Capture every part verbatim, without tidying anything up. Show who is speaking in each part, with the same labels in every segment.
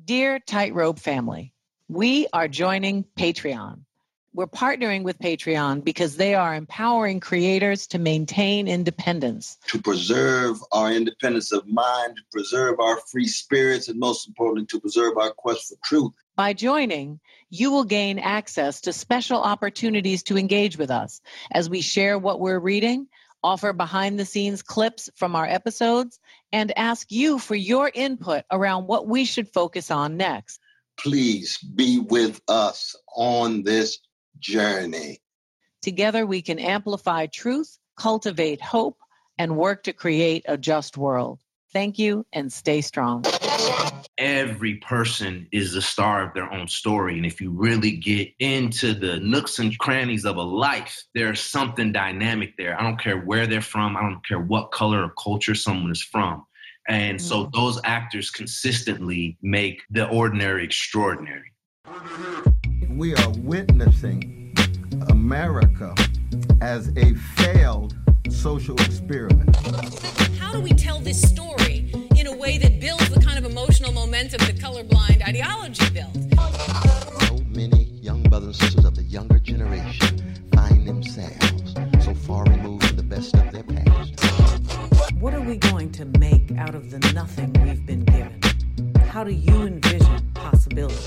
Speaker 1: Dear Tightrope family, we are joining Patreon. We're partnering with Patreon because they are empowering creators to maintain independence.
Speaker 2: To preserve our independence of mind, to preserve our free spirits, and most importantly, to preserve our quest for truth.
Speaker 1: By joining, you will gain access to special opportunities to engage with us as we share what we're reading, offer behind-the-scenes clips from our episodes, and ask you for your input around what we should focus on next.
Speaker 2: Please be with us on this journey.
Speaker 1: Together we can amplify truth, cultivate hope, and work to create a just world. Thank you and stay strong.
Speaker 3: Every person is the star of their own story. And if you really get into the nooks and crannies of a life, there's something dynamic there. I don't care where they're from. I don't care what color or culture someone is from. And mm-hmm. so those actors consistently make the ordinary extraordinary.
Speaker 4: We are witnessing America as a failed social experiment.
Speaker 5: How do we tell this story in a way that builds the kind of emotional momentum that colorblind ideology built?
Speaker 6: So many young brothers and sisters of the younger generation find themselves so far removed from the best of their past.
Speaker 1: What are we going to make out of the nothing we've been given? How do you envision possibility?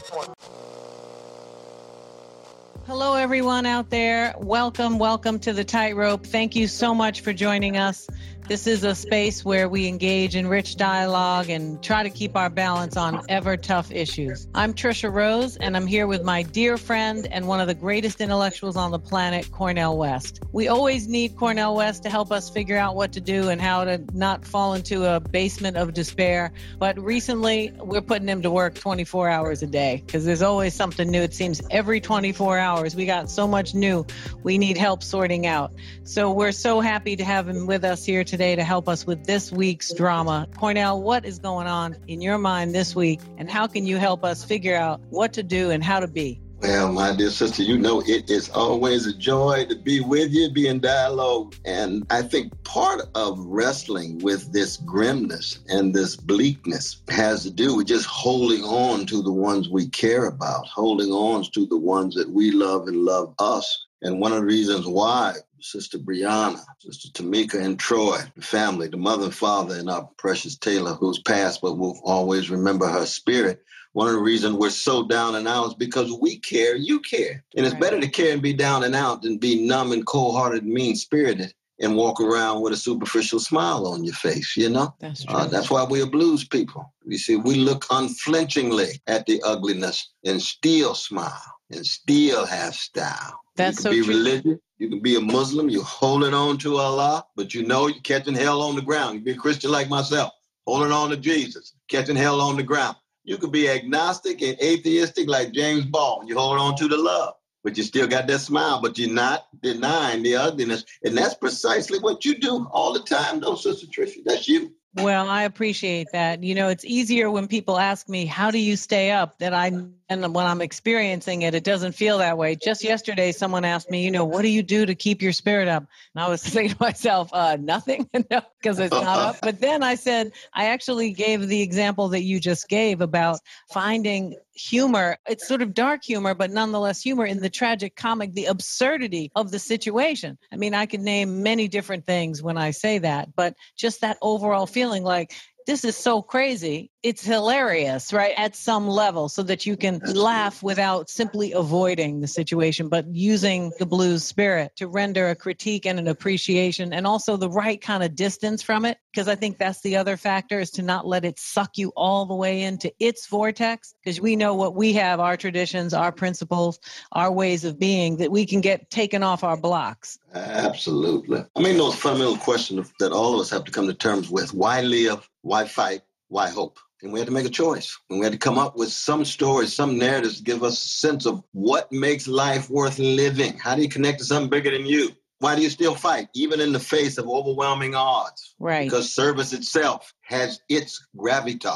Speaker 1: Hello, everyone out there. Welcome, welcome to the Tightrope. Thank you so much for joining us. This is a space where we engage in rich dialogue and try to keep our balance on ever tough issues. I'm Trisha Rose, and I'm here with my dear friend and one of the greatest intellectuals on the planet, Cornel West. We always need Cornel West to help us figure out what to do and how to not fall into a basement of despair. But recently, we're putting him to work twenty-four hours a day because there's always something new. It seems every twenty-four hours, we got so much new we need help sorting out. So we're so happy to have him with us here today to help us with this week's drama. Cornel, what is going on in your mind this week, and how can you help us figure out what to do and how to be?
Speaker 2: Well, my dear sister, you know it is always a joy to be with you, be in dialogue. And I think part of wrestling with this grimness and this bleakness has to do with just holding on to the ones we care about, holding on to the ones that we love and love us. And one of the reasons why Sister Brianna, Sister Tamika and Troy, the family, the mother and father, and our precious Taylor, who's passed, but we'll always remember her spirit. One of the reasons we're so down and out is because we care, you care. And it's right. better to care and be down and out than be numb and cold-hearted and mean-spirited and walk around with a superficial smile on your face, you know?
Speaker 1: That's true.
Speaker 2: Uh, that's why we're blues people. You see, we look unflinchingly at the ugliness and still smile and still have style.
Speaker 1: That's
Speaker 2: you can
Speaker 1: so
Speaker 2: be
Speaker 1: true.
Speaker 2: religious. You can be a Muslim. You're holding on to Allah, but you know you're catching hell on the ground. You can be a Christian like myself, holding on to Jesus, catching hell on the ground. You could be agnostic and atheistic like James Baldwin. You hold on to the love, but you still got that smile, but you're not denying the ugliness. And that's precisely what you do all the time, though, Sister Tricia. That's you.
Speaker 1: Well, I appreciate that. You know, it's easier when people ask me, how do you stay up? That I, and when I'm experiencing it, it doesn't feel that way. Just yesterday, someone asked me, you know, what do you do to keep your spirit up? And I was thinking to myself, uh, nothing, because it's not up. But then I said, I actually gave the example that you just gave about finding humor. It's sort of dark humor, but nonetheless humor in the tragic comic, the absurdity of the situation. I mean, I could name many different things when I say that, but just that overall feeling like, this is so crazy. It's hilarious, right? At some level, so that you can laugh without simply avoiding the situation, but using the blues spirit to render a critique and an appreciation and also the right kind of distance from it. Because I think that's the other factor, is to not let it suck you all the way into its vortex. Because we know what we have, our traditions, our principles, our ways of being, that we can get taken off our blocks.
Speaker 2: Absolutely. I mean, those fundamental questions that all of us have to come to terms with. Why live? Why fight? Why hope? And we had to make a choice. And we had to come up with some stories, some narratives to give us a sense of what makes life worth living. How do you connect to something bigger than you? Why do you still fight, even in the face of overwhelming odds?
Speaker 1: Right.
Speaker 2: Because service itself has its gravitas.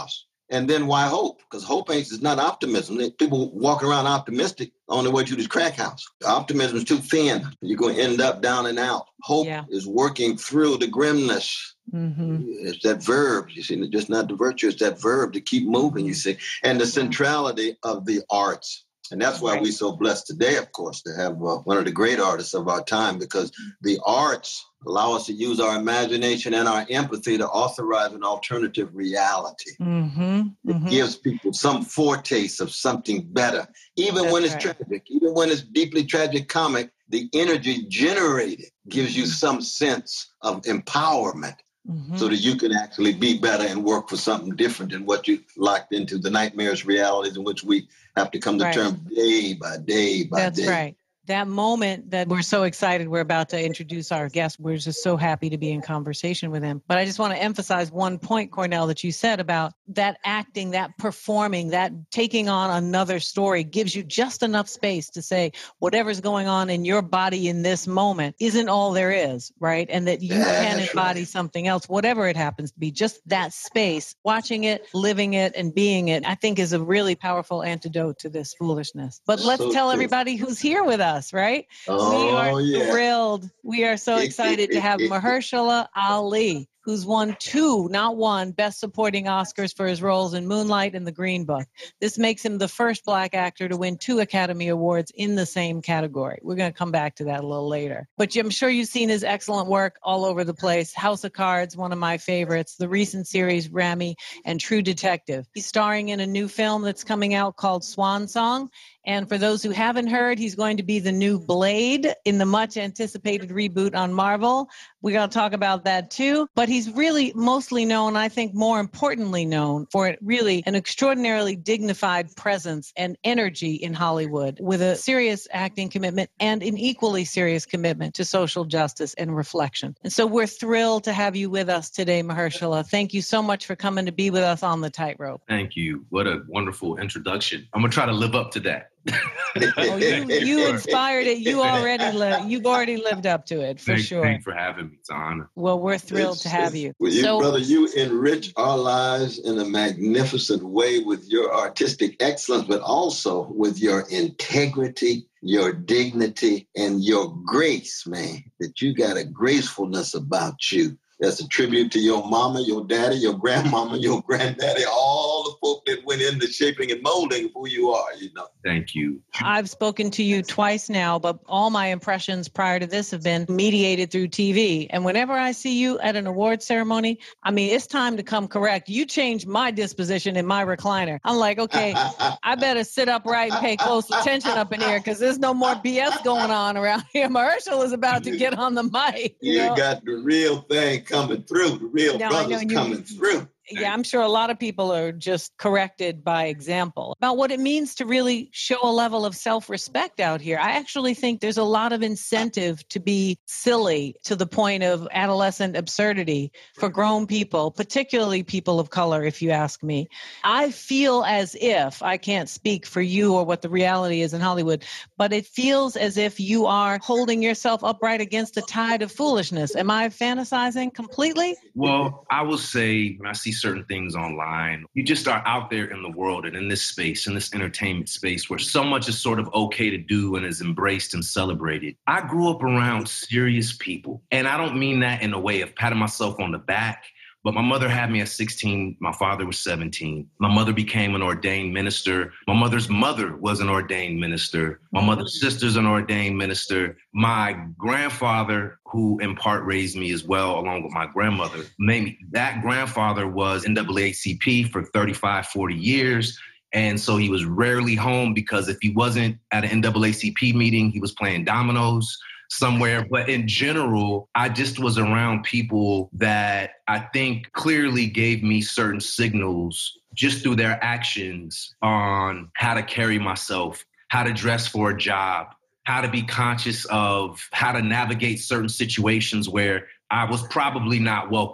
Speaker 2: And then why hope? Because hope ain't is not optimism. People walking around optimistic on their way to this crack house. Optimism is too thin. You're going to end up down and out. Hope yeah. is working through the grimness. Mm-hmm. It's that verb, you see, just not the virtue, it's that verb to keep moving, you see. And the centrality of the arts. And that's why right. we're so blessed today, of course, to have uh, one of the great artists of our time, because the arts allow us to use our imagination and our empathy to authorize an alternative reality. Mm-hmm. It mm-hmm. gives people some foretaste of something better. Even that's when it's right. tragic, even when it's deeply tragic comic, the energy generated gives you some sense of empowerment. Mm-hmm. So that you can actually be better and work for something different than what you locked into, the nightmares realities in which we have to come to right. terms day by day by
Speaker 1: That's
Speaker 2: day.
Speaker 1: That's right. That moment that we're so excited, we're about to introduce our guest. We're just so happy to be in conversation with him. But I just want to emphasize one point, Cornell, that you said about that acting, that performing, that taking on another story gives you just enough space to say whatever's going on in your body in this moment isn't all there is, right? And that you That's can embody right. something else, whatever it happens to be. Just that space, watching it, living it, and being it, I think is a really powerful antidote to this foolishness. But let's so tell true. everybody who's here with us. Right?
Speaker 2: Oh,
Speaker 1: we are
Speaker 2: yeah.
Speaker 1: thrilled. We are so excited to have Mahershala Ali, who's won two, not one, Best Supporting Oscars for his roles in Moonlight and The Green Book. This makes him the first Black actor to win two Academy Awards in the same category. We're going to come back to that a little later. But I'm sure you've seen his excellent work all over the place. House of Cards, one of my favorites. The recent series, Ramy, and True Detective. He's starring in a new film that's coming out called Swan Song. And for those who haven't heard, he's going to be the new Blade in the much anticipated reboot on Marvel. We're going to talk about that too. But he's really mostly known, I think more importantly known, for really an extraordinarily dignified presence and energy in Hollywood with a serious acting commitment and an equally serious commitment to social justice and reflection. And so we're thrilled to have you with us today, Mahershala. Thank you so much for coming to be with us on The Tightrope.
Speaker 3: Thank you. What a wonderful introduction. I'm going to try to live up to that.
Speaker 1: oh, you, you inspired it. You already lived. You've already lived up to it for
Speaker 3: Thanks,
Speaker 1: sure.
Speaker 3: Thanks for having me. It's an honor.
Speaker 1: Well, we're thrilled
Speaker 2: it's,
Speaker 1: to have you.
Speaker 2: Well, you,
Speaker 1: so,
Speaker 2: brother, you enrich our lives in a magnificent way with your artistic excellence, but also with your integrity, your dignity, and your grace, man. That you got a gracefulness about you. That's a tribute to your mama, your daddy, your grandmama, your granddaddy, all the folk that went into shaping and molding who you are, you know.
Speaker 3: Thank you.
Speaker 1: I've spoken to you twice now, but all my impressions prior to this have been mediated through T V. And whenever I see you at an award ceremony, I mean, it's time to come correct. You changed my disposition in my recliner. I'm like, okay, I better sit upright and pay close attention up in here because there's no more B S going on around here. Mahershala is about to get on the mic. You,
Speaker 2: you
Speaker 1: know?
Speaker 2: got the real thing coming through. The real
Speaker 1: no,
Speaker 2: brothers coming through.
Speaker 1: Yeah, I'm sure a lot of people are just corrected by example about what it means to really show a level of self-respect out here. I actually think there's a lot of incentive to be silly to the point of adolescent absurdity for grown people, particularly people of color, if you ask me. I feel as if, I can't speak for you or what the reality is in Hollywood, but it feels as if you are holding yourself upright against the tide of foolishness. Am I fantasizing completely?
Speaker 3: Well, I will say when I see certain things online, you just are out there in the world and in this space, in this entertainment space where so much is sort of okay to do and is embraced and celebrated. I grew up around serious people, and I don't mean that in a way of patting myself on the back. But my mother had me at sixteen. My father was seventeen. My mother became an ordained minister. My mother's mother was an ordained minister. My mother's sister's an ordained minister. My grandfather, who in part raised me as well, along with my grandmother, made me, that grandfather was N double A C P for thirty-five, forty years. And so he was rarely home because if he wasn't at an N double A C P meeting, he was playing dominoes somewhere. But in general, I just was around people that I think clearly gave me certain signals just through their actions on how to carry myself, how to dress for a job, how to be conscious of how to navigate certain situations where I was probably not welcome.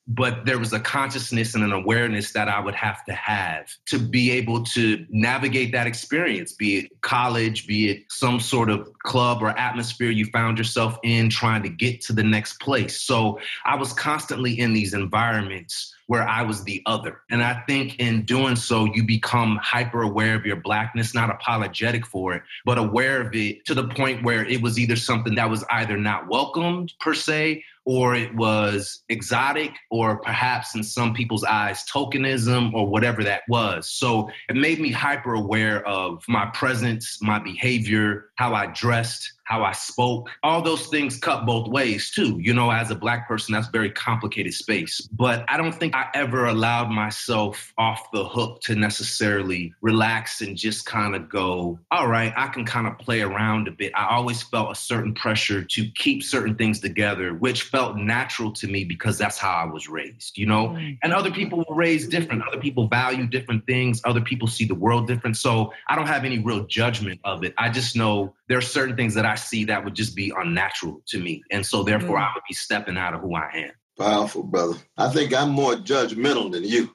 Speaker 3: but there was a consciousness and an awareness that I would have to have to be able to navigate that experience, be it college, be it some sort of club or atmosphere you found yourself in trying to get to the next place. So I was constantly in these environments where I was the other. And I think in doing so, you become hyper aware of your Blackness, not apologetic for it, but aware of it to the point where it was either something that was either not welcomed per se, or it was exotic, or perhaps in some people's eyes, tokenism, or whatever that was. So it made me hyper aware of my presence, my behavior, how I dressed, how I spoke. All those things cut both ways too. You know, as a Black person, that's a very complicated space. But I don't think I ever allowed myself off the hook to necessarily relax and just kind of go, all right, I can kind of play around a bit. I always felt a certain pressure to keep certain things together, which felt natural to me because that's how I was raised, you know? And other people were raised different. Other people value different things. Other people see the world different. So I don't have any real judgment of it. I just know there are certain things that I see that would just be unnatural to me. And so therefore mm. I would be stepping out of who I am.
Speaker 2: Powerful, brother. I think I'm more judgmental than you.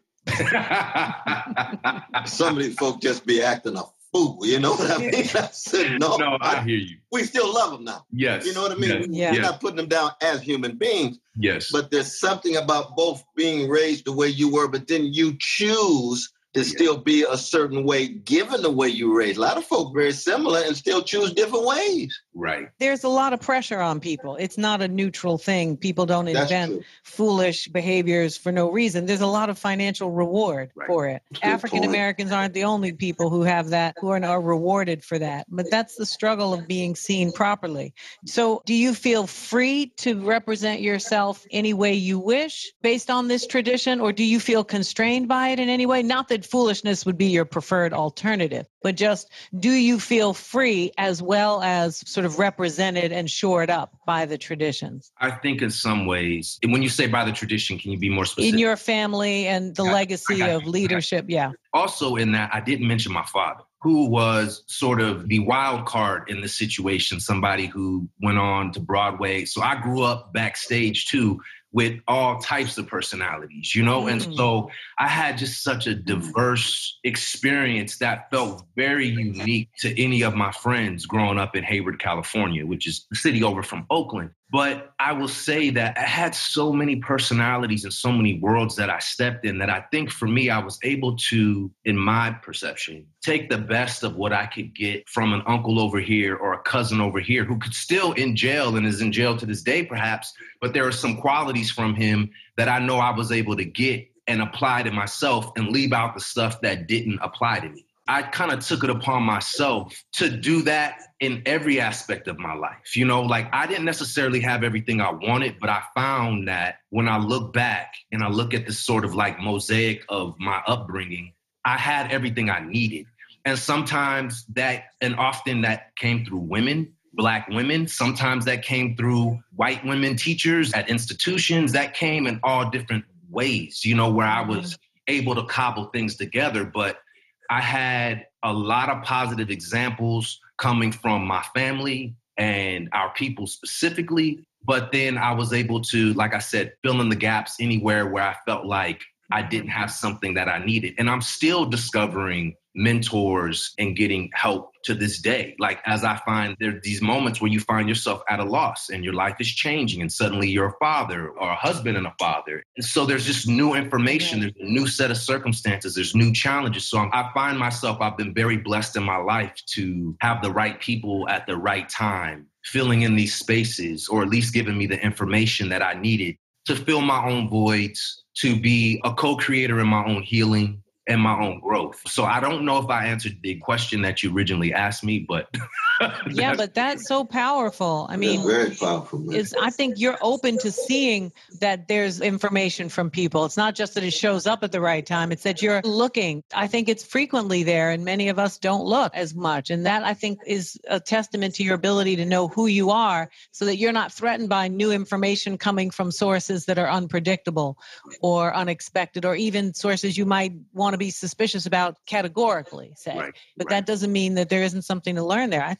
Speaker 2: Some of these folks just be acting a fool. You know what I mean? I said, no,
Speaker 3: no, I, I hear you.
Speaker 2: We still love them now.
Speaker 3: Yes.
Speaker 2: You know what I mean?
Speaker 3: Yes.
Speaker 2: We're
Speaker 3: yes.
Speaker 2: not putting them down as human beings.
Speaker 3: Yes.
Speaker 2: But there's something about both being raised the way you were, but then you choose to yeah. still be a certain way, given the way you were raised. A lot of folk very similar and still choose different ways.
Speaker 3: Right.
Speaker 1: There's a lot of pressure on people. It's not a neutral thing. People don't invent foolish behaviors for no reason. There's a lot of financial reward right. for it. Good African Americans point. Aren't the only people who have that, who are, are rewarded for that. But that's the struggle of being seen properly. So do you feel free to represent yourself any way you wish based on this tradition, or do you feel constrained by it in any way? Not that foolishness would be your preferred alternative, but just do you feel free as well as sort of represented and shored up by the traditions?
Speaker 3: I think in some ways, when you say by the tradition, can you be more specific?
Speaker 1: In your family and the I, legacy I of you. leadership, yeah.
Speaker 3: Also in that, I didn't mention my father, who was sort of the wild card in the situation, somebody who went on to Broadway. So I grew up backstage too, with all types of personalities, you know? Mm. And so I had just such a diverse experience that felt very unique to any of my friends growing up in Hayward, California, which is the city over from Oakland. But I will say that I had so many personalities and so many worlds that I stepped in that I think for me, I was able to, in my perception, take the best of what I could get from an uncle over here or a cousin over here who could still in jail and is in jail to this day, perhaps. But there are some qualities from him that I know I was able to get and apply to myself and leave out the stuff that didn't apply to me. I kind of took it upon myself to do that in every aspect of my life. You know, like I didn't necessarily have everything I wanted, but I found that when I look back and I look at this sort of like mosaic of my upbringing, I had everything I needed. And sometimes that, and often that came through women, Black women. Sometimes that came through white women teachers at institutions. That came in all different ways, you know, where I was able to cobble things together. But I had a lot of positive examples coming from my family and our people specifically. But then I was able to, like I said, fill in the gaps anywhere where I felt like I didn't have something that I needed. And I'm still discovering mentors and getting help to this day. Like, as I find there are these moments where you find yourself at a loss and your life is changing and suddenly you're a father or a husband and a father. And so there's just new information. There's a new set of circumstances. There's new challenges. So I find myself, I've been very blessed in my life to have the right people at the right time, filling in these spaces, or at least giving me the information that I needed to fill my own voids, to be a co-creator in my own healing and my own growth. So I don't know if I answered the question that you originally asked me, but
Speaker 1: yeah, but that's so powerful. I mean,
Speaker 2: very powerful.
Speaker 1: Is I think you're open to seeing that there's information from people. It's not just that it shows up at the right time. It's that you're looking. I think it's frequently there, and many of us don't look as much. And that, I think, is a testament to your ability to know who you are so that you're not threatened by new information coming from sources that are unpredictable or unexpected, or even sources you might want to be suspicious about categorically, say.
Speaker 3: Right,
Speaker 1: but
Speaker 3: right.
Speaker 1: that doesn't mean that there isn't something to learn there. I think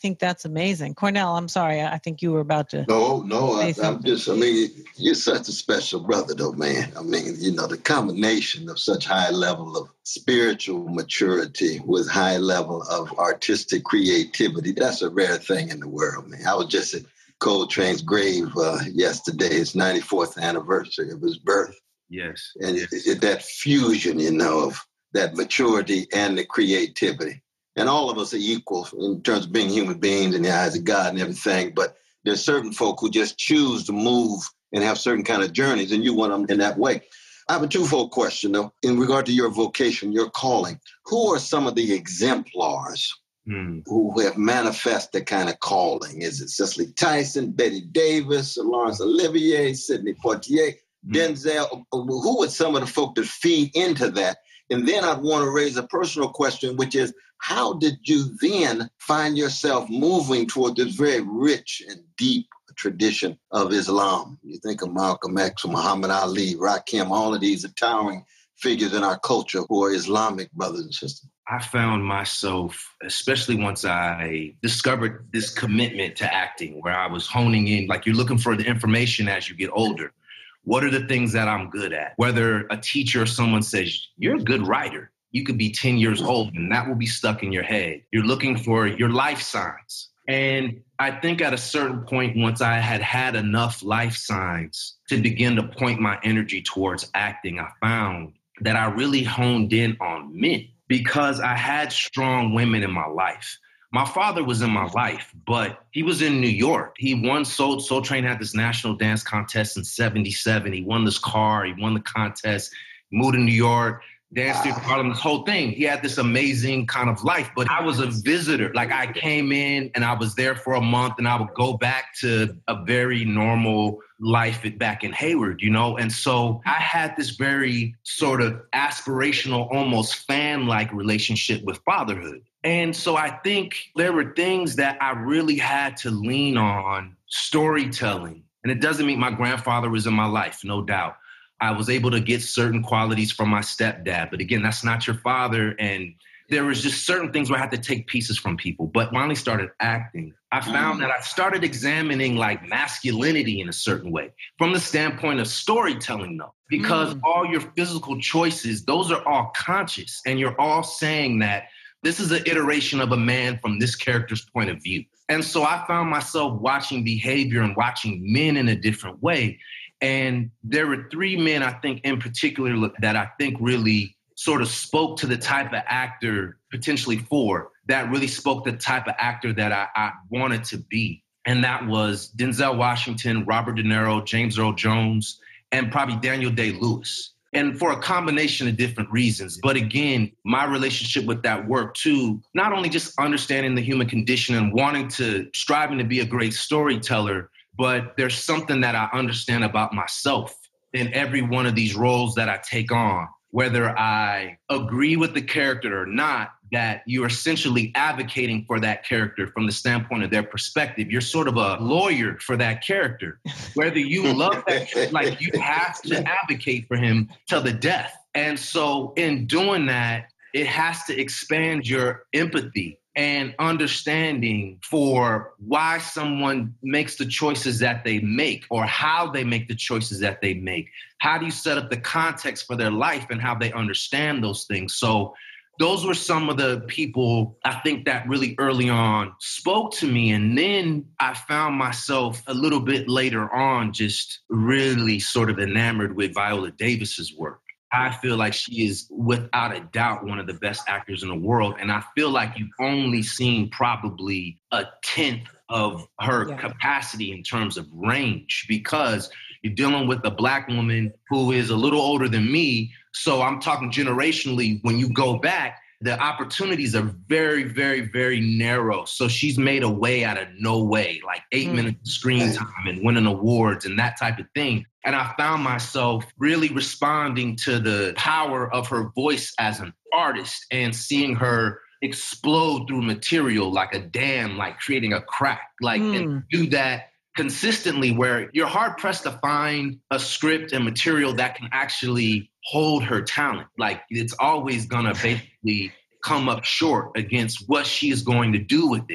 Speaker 1: think that's amazing. Cornell, I'm sorry. I think you were about to.
Speaker 2: No, no, I, I'm just, I mean, you're such a special brother, though, man. I mean, you know, the combination of such high level of spiritual maturity with high level of artistic creativity, that's a rare thing in the world, man. I was just at Coltrane's grave uh, yesterday, his ninety-fourth anniversary of his birth.
Speaker 3: Yes.
Speaker 2: And
Speaker 3: yes.
Speaker 2: It, it, that fusion, you know, of that maturity and the creativity. And all of us are equal in terms of being human beings in the eyes of God and everything. But there's certain folk who just choose to move and have certain kind of journeys, and you want them in that way. I have a twofold question, though, in regard to your vocation, your calling. Who are some of the exemplars hmm. who have manifest the kind of calling? Is it Cicely Tyson, Betty Davis, Laurence Olivier, Sidney Poitier, hmm. Denzel? Who are some of the folk that feed into that? And then I'd want to raise a personal question, which is, how did you then find yourself moving toward this very rich and deep tradition of Islam? You think of Malcolm X, Muhammad Ali, Rakim, all of these are towering figures in our culture who are Islamic brothers and sisters.
Speaker 3: I found myself, especially once I discovered this commitment to acting, where I was honing in, like you're looking for the information as you get older. What are the things that I'm good at? Whether a teacher or someone says, you're a good writer, you could be ten years old and that will be stuck in your head. You're looking for your life signs. And I think at a certain point, once I had had enough life signs to begin to point my energy towards acting, I found that I really honed in on men because I had strong women in my life. My father was in my life, but he was in New York. He won Soul, Soul Train had this national dance contest in seventy-seven. He won this car. He won the contest, moved to New York, danced through Harlem, this whole thing. He had this amazing kind of life, but I was a visitor. Like I came in and I was there for a month and I would go back to a very normal life back in Hayward, you know? And so I had this very sort of aspirational, almost fan-like relationship with fatherhood. And so I think there were things that I really had to lean on, storytelling. And it doesn't mean my grandfather was in my life, no doubt. I was able to get certain qualities from my stepdad. But again, that's not your father. And there was just certain things where I had to take pieces from people. But when I started acting, I found that I started examining like masculinity in a certain way from the standpoint of storytelling, though, because mm. all your physical choices, those are all conscious. And you're all saying that this is an iteration of a man from this character's point of view. And so I found myself watching behavior and watching men in a different way. And there were three men, I think, in particular, that I think really sort of spoke to the type of actor, potentially four, that really spoke the type of actor that I, I wanted to be. And that was Denzel Washington, Robert De Niro, James Earl Jones, and probably Daniel Day-Lewis. And for a combination of different reasons. But again, my relationship with that work too, not only just understanding the human condition and wanting to, striving to be a great storyteller, but there's something that I understand about myself in every one of these roles that I take on, whether I agree with the character or not, that you're essentially advocating for that character from the standpoint of their perspective. You're sort of a lawyer for that character. Whether you love that, like you have to advocate for him till the death. And so in doing that, it has to expand your empathy and understanding for why someone makes the choices that they make or how they make the choices that they make. How do you set up the context for their life and how they understand those things? So those were some of the people I think that really early on spoke to me. And then I found myself a little bit later on just really sort of enamored with Viola Davis's work. I feel like she is without a doubt one of the best actors in the world. And I feel like you've only seen probably a tenth of her yeah. capacity in terms of range, because you're dealing with a Black woman who is a little older than me. So I'm talking generationally, when you go back, the opportunities are very, very, very narrow. So she's made a way out of no way, like eight mm. minutes of screen time and winning awards and that type of thing. And I found myself really responding to the power of her voice as an artist and seeing her explode through material like a dam, like creating a crack, like mm. and do that consistently, where you're hard pressed to find a script and material that can actually hold her talent. Like it's always gonna basically come up short against what she is going to do with it.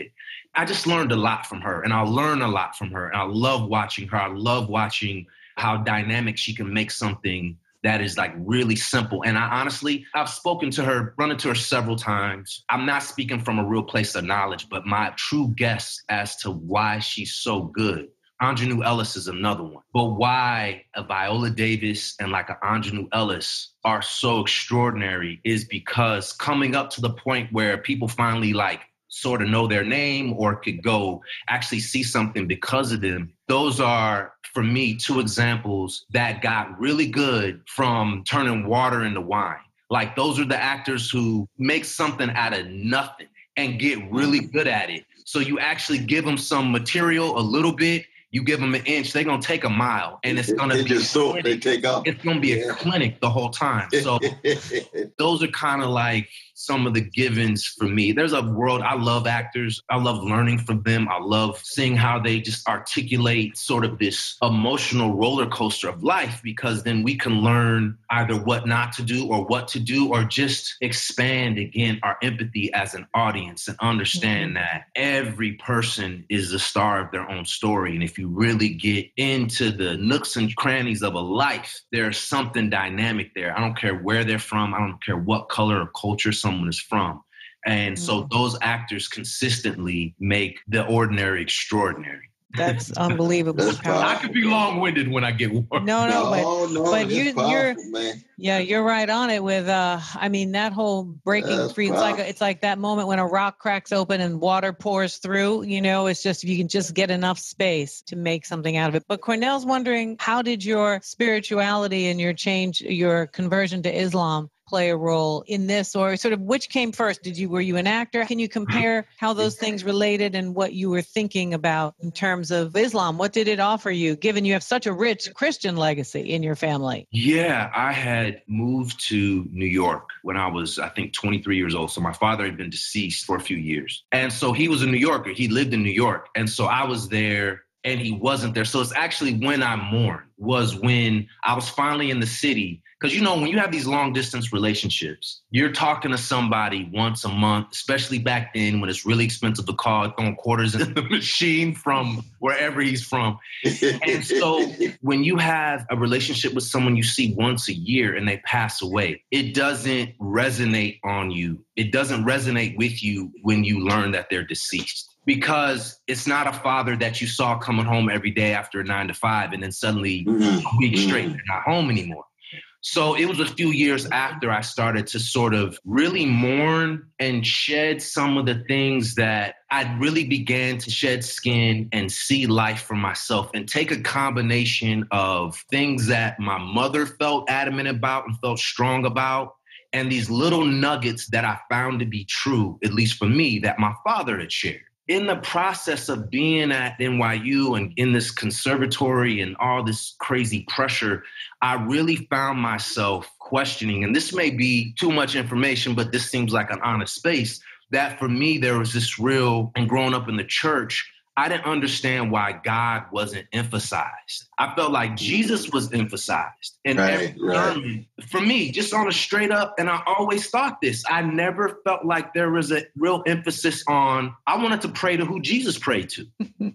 Speaker 3: I just learned a lot from her, and I learn a lot from her. And I love watching her. I love watching how dynamic she can make something that is like really simple. And I honestly, I've spoken to her, run into her several times. I'm not speaking from a real place of knowledge, but my true guess as to why she's so good. Aunjanue Ellis is another one. But why a Viola Davis and like an Aunjanue Ellis are so extraordinary is because coming up to the point where people finally like sort of know their name or could go actually see something because of them. Those are, for me, two examples that got really good from turning water into wine. Like those are the actors who make something out of nothing and get really good at it. So you actually give them some material a little bit, you give them an inch, they're going to take a mile, and it's going to be
Speaker 2: just so they take off.
Speaker 3: It's going to be yeah. a clinic the whole time. So those are kind of like some of the givens for me. There's a world, I love actors. I love learning from them. I love seeing how they just articulate sort of this emotional roller coaster of life, because then we can learn either what not to do or what to do, or just expand, again, our empathy as an audience and understand mm-hmm. that every person is the star of their own story. And if you really get into the nooks and crannies of a life, there's something dynamic there. I don't care where they're from. I don't care what color or culture someone is from. And mm-hmm. so those actors consistently make the ordinary extraordinary.
Speaker 1: That's unbelievable.
Speaker 2: That's
Speaker 3: I could be long-winded when I get warm.
Speaker 1: No, no,
Speaker 2: no,
Speaker 1: but,
Speaker 2: no,
Speaker 1: but you,
Speaker 2: powerful,
Speaker 1: you're,
Speaker 2: man.
Speaker 1: yeah, you're right on it with, uh, I mean, that whole breaking
Speaker 2: That's
Speaker 1: free, it's like, it's like that moment when a rock cracks open and water pours through, you know, it's just, if you can just get enough space to make something out of it. But Cornell's wondering, how did your spirituality and your change, your conversion to Islam play a role in this, or sort of which came first? Did you, were you an actor? Can you compare how those things related and what you were thinking about in terms of Islam? What did it offer you, given you have such a rich Christian legacy in your family?
Speaker 3: Yeah, I had moved to New York when I was, I think, twenty-three years old. So my father had been deceased for a few years. And so he was a New Yorker. He lived in New York. And so I was there and he wasn't there. So it's actually when I mourned was when I was finally in the city. Because, you know, when you have these long distance relationships, you're talking to somebody once a month, especially back then when it's really expensive to call, throwing quarters in the machine from wherever he's from. And so when you have a relationship with someone you see once a year and they pass away, it doesn't resonate on you. It doesn't resonate with you when you learn that they're deceased. Because it's not a father that you saw coming home every day after nine to five and then suddenly a week straight, they're not home anymore. So it was a few years after I started to sort of really mourn and shed some of the things that I really began to shed skin and see life for myself and take a combination of things that my mother felt adamant about and felt strong about, and these little nuggets that I found to be true, at least for me, that my father had shared. In the process of being at N Y U and in this conservatory and all this crazy pressure, I really found myself questioning, and this may be too much information, but this seems like an honest space, that for me, there was this real, and growing up in the church, I didn't understand why God wasn't emphasized. I felt like Jesus was emphasized. And
Speaker 2: right,
Speaker 3: every
Speaker 2: right.
Speaker 3: sermon, for me, just on a straight up, and I always thought this, I never felt like there was a real emphasis on, I wanted to pray to who Jesus prayed to.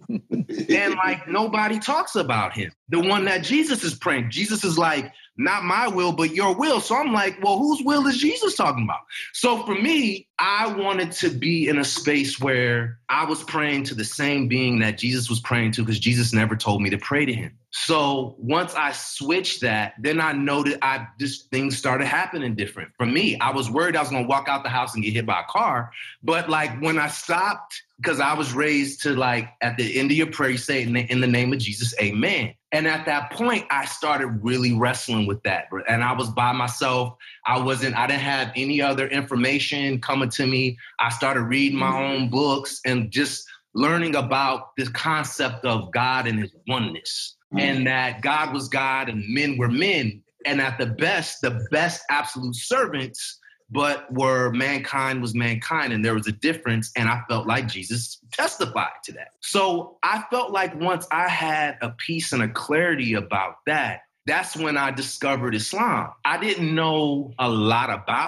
Speaker 3: And like nobody talks about him. The one that Jesus is praying. Jesus is like, not my will, but your will. So I'm like, well, whose will is Jesus talking about? So for me, I wanted to be in a space where I was praying to the same being that Jesus was praying to, because Jesus never told me to pray to him. So once I switched that, then I noted I just things started happening different. For me, I was worried I was going to walk out the house and get hit by a car. But like when I stopped, because I was raised to like at the end of your prayer, you say in the, in the name of Jesus, amen. And at that point, I started really wrestling with that. And I was by myself. I wasn't, I didn't have any other information coming to me. I started reading my own books and just learning about this concept of God and his oneness. And that God was God and men were men. And at the best, the best absolute servants, but were mankind was mankind. And there was a difference. And I felt like Jesus testified to that. So I felt like once I had a peace and a clarity about that, that's when I discovered Islam. I didn't know a lot about it, but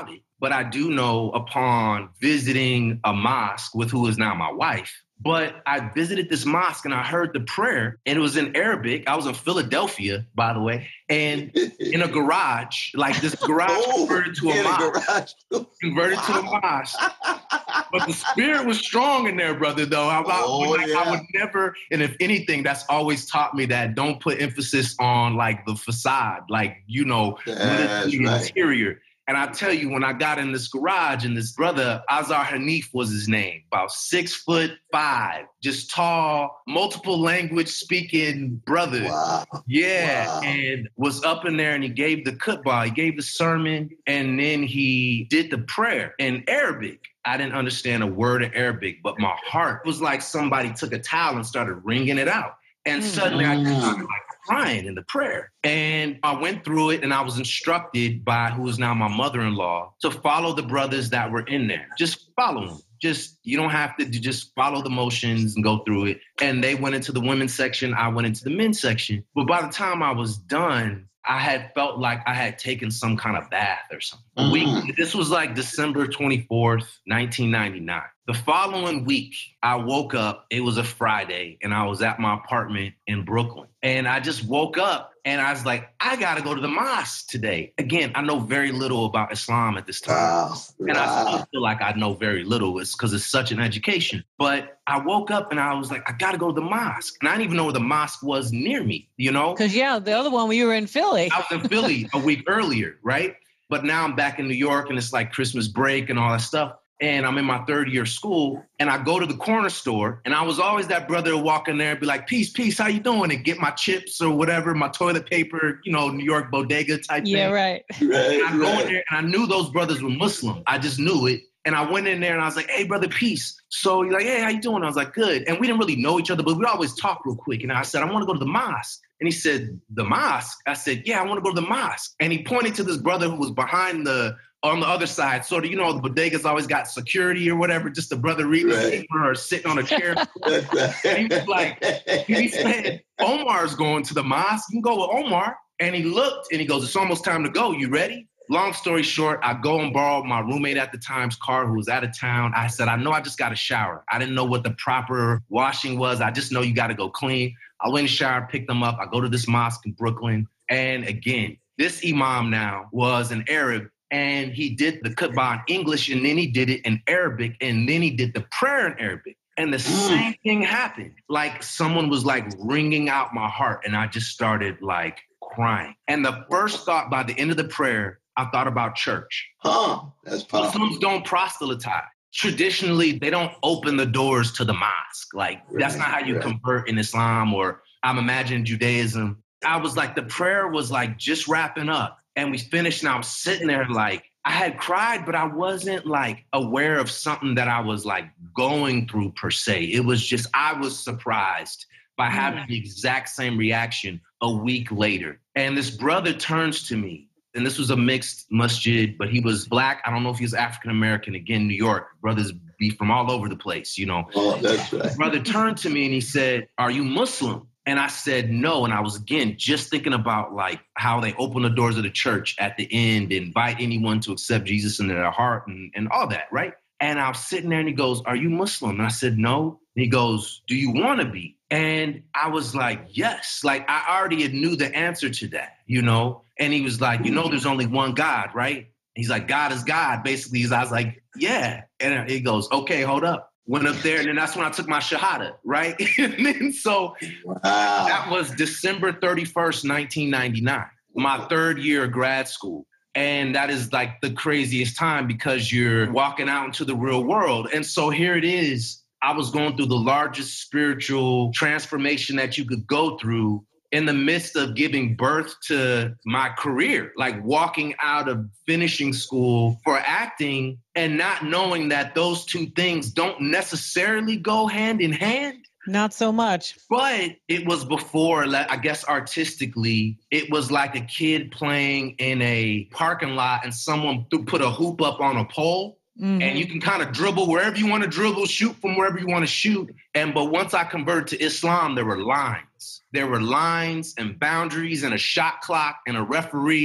Speaker 3: but I do know upon visiting a mosque with who is now my wife, but I visited this mosque and I heard the prayer, and it was in Arabic. I was in Philadelphia, by the way, and in a garage, like this garage
Speaker 2: Oh,
Speaker 3: converted to a
Speaker 2: in a
Speaker 3: mosque.
Speaker 2: garage.
Speaker 3: Converted to a mosque. But the spirit was strong in there, brother, though. I, I-
Speaker 2: Oh,
Speaker 3: like, I
Speaker 2: yeah.
Speaker 3: would never, and if anything, that's always taught me that don't put emphasis on like the facade, like, you know,
Speaker 2: That's
Speaker 3: the
Speaker 2: right.
Speaker 3: interior. And I tell you, when I got in this garage, and this brother, Azhar Hanif was his name, about six foot five, just tall, multiple language speaking brother.
Speaker 2: Wow.
Speaker 3: Yeah,
Speaker 2: Wow.
Speaker 3: and was up in there, and he gave the khutbah, he gave the sermon, and then he did the prayer in Arabic. I didn't understand a word of Arabic, but my heart was like somebody took a towel and started wringing it out. And suddenly I just started like crying in the prayer. And I went through it, and I was instructed by who is now my mother-in-law to follow the brothers that were in there. Just follow them. Just, you don't have to just follow the motions and go through it. And they went into the women's section. I went into the men's section. But by the time I was done, I had felt like I had taken some kind of bath or something. A
Speaker 2: Mm.
Speaker 3: week. This was like December twenty-fourth, nineteen ninety-nine. The following week, I woke up. It was a Friday, and I was at my apartment in Brooklyn. And I just woke up, and I was like, I got to go to the mosque today. Again, I know very little about Islam at this time.
Speaker 2: Wow.
Speaker 3: And I
Speaker 2: Wow.
Speaker 3: still feel like I know very little. It's because it's such an education. But I woke up and I was like, I got to go to the mosque. And I didn't even know where the mosque was near me, you know?
Speaker 1: Because, yeah, the other one, you were in Philly.
Speaker 3: I was in Philly a week earlier, right? But now I'm back in New York, and it's like Christmas break and all that stuff. And I'm in my third year of school, and I go to the corner store, and I was always that brother who walk in there and be like, peace, peace, how you doing? And get my chips or whatever, my toilet paper, you know, New York bodega type
Speaker 1: Yeah,
Speaker 3: thing.
Speaker 1: right.
Speaker 3: And
Speaker 2: Right,
Speaker 3: I go in
Speaker 2: right.
Speaker 3: there, and I knew those brothers were Muslim. I just knew it. And I went in there, and I was like, hey, brother, peace. So he's like, hey, how you doing? I was like, good. And we didn't really know each other, but we'd always talk real quick. And I said, I want to go to the mosque. And he said, the mosque? I said, yeah, I want to go to the mosque. And he pointed to this brother who was behind the, on the other side, sort of, you know, the bodega's always got security or whatever, just the brother reading
Speaker 2: Right.
Speaker 3: the paper or sitting on a chair.
Speaker 2: That's right.
Speaker 3: And he was like, he said, Omar's going to the mosque. You can go with Omar. And he looked, and he goes, it's almost time to go. You ready? Long story short, I go and borrow my roommate at the time's car who was out of town. I said, I know I just got a shower. I didn't know what the proper washing was. I just know you got to go clean. I went in the shower, picked them up. I go to this mosque in Brooklyn. And again, this imam now was an Arab, and he did the khutbah in English, and then he did it in Arabic, and then he did the prayer in Arabic. And the same thing happened. Like someone was like wringing out my heart, and I just started like crying. And the first thought by the end of the prayer, I thought about church.
Speaker 2: Huh. That's powerful.
Speaker 3: Muslims don't proselytize. Traditionally, they don't open the doors to the mosque. Like, that's not how you
Speaker 2: Right.
Speaker 3: convert in Islam, or I'm imagining Judaism. I was like, the prayer was like just wrapping up, and we finished, and I was sitting there like, I had cried, but I wasn't like aware of something that I was like going through per se. It was just, I was surprised by having the exact same reaction a week later. And this brother turns to me, and this was a mixed masjid, but he was black. I don't know if he was African-American. Again, New York, brothers be from all over the place, you know.
Speaker 2: Oh, that's right.
Speaker 3: Brother turned to me and he said, are you Muslim? And I said, no. And I was, again, just thinking about like how they open the doors of the church at the end, invite anyone to accept Jesus into their heart and, and all that, right? And I was sitting there and he goes, are you Muslim? And I said, no. And he goes, do you want to be? And I was like, yes. Like I already knew the answer to that, you know? And he was like, you know, there's only one God, right? He's like, God is God. Basically, I was like, yeah. And he goes, okay, hold up. Went up there, and then that's when I took my Shahada, right? And then so
Speaker 2: Wow.
Speaker 3: that was December thirty-first, nineteen ninety-nine, my third year of grad school. And that is like the craziest time because you're walking out into the real world. And so here it is. I was going through the largest spiritual transformation that you could go through in the midst of giving birth to my career, like walking out of finishing school for acting and not knowing that those two things don't necessarily go hand in hand.
Speaker 1: Not so much.
Speaker 3: But it was before, like, I guess artistically, it was like a kid playing in a parking lot and someone th- put a hoop up on a pole.
Speaker 1: Mhm.
Speaker 3: And you can kind of dribble wherever you want to dribble, shoot from wherever you want to shoot. And but once I converted to Islam, there were lines. There were lines and boundaries and a shot clock and a referee.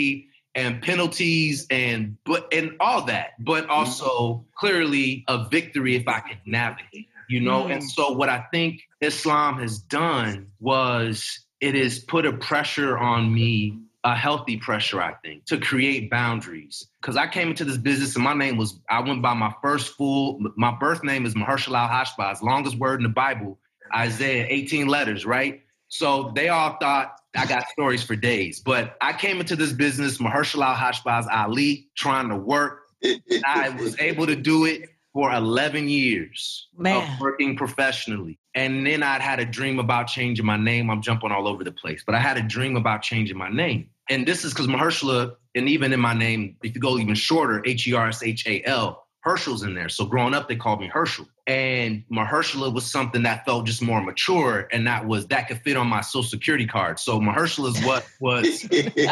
Speaker 3: and penalties and but and all that, but also clearly a victory if I could navigate, you know? Mm. And so what I think Islam has done was it has put a pressure on me, a healthy pressure, I think, to create boundaries. Because I came into this business and my name was, I went by my first full, my birth name is Mahershala Al-Hashbaz, longest word in the Bible, Isaiah, eighteen letters, right? So they all thought I got stories for days. But I came into this business, Mahershala Al-Hashbaz Ali, trying to work. I was able to do it for eleven years Man. of working professionally. And then I'd had a dream about changing my name. I'm jumping all over the place. But I had a dream about changing my name. And this is because Mahershala, and even in my name, if you go even shorter, H E R S H A L, Herschel's in there. So growing up, they called me Herschel. And Mahershala was something that felt just more mature, and that was that could fit on my social security card. So Mahershala is what was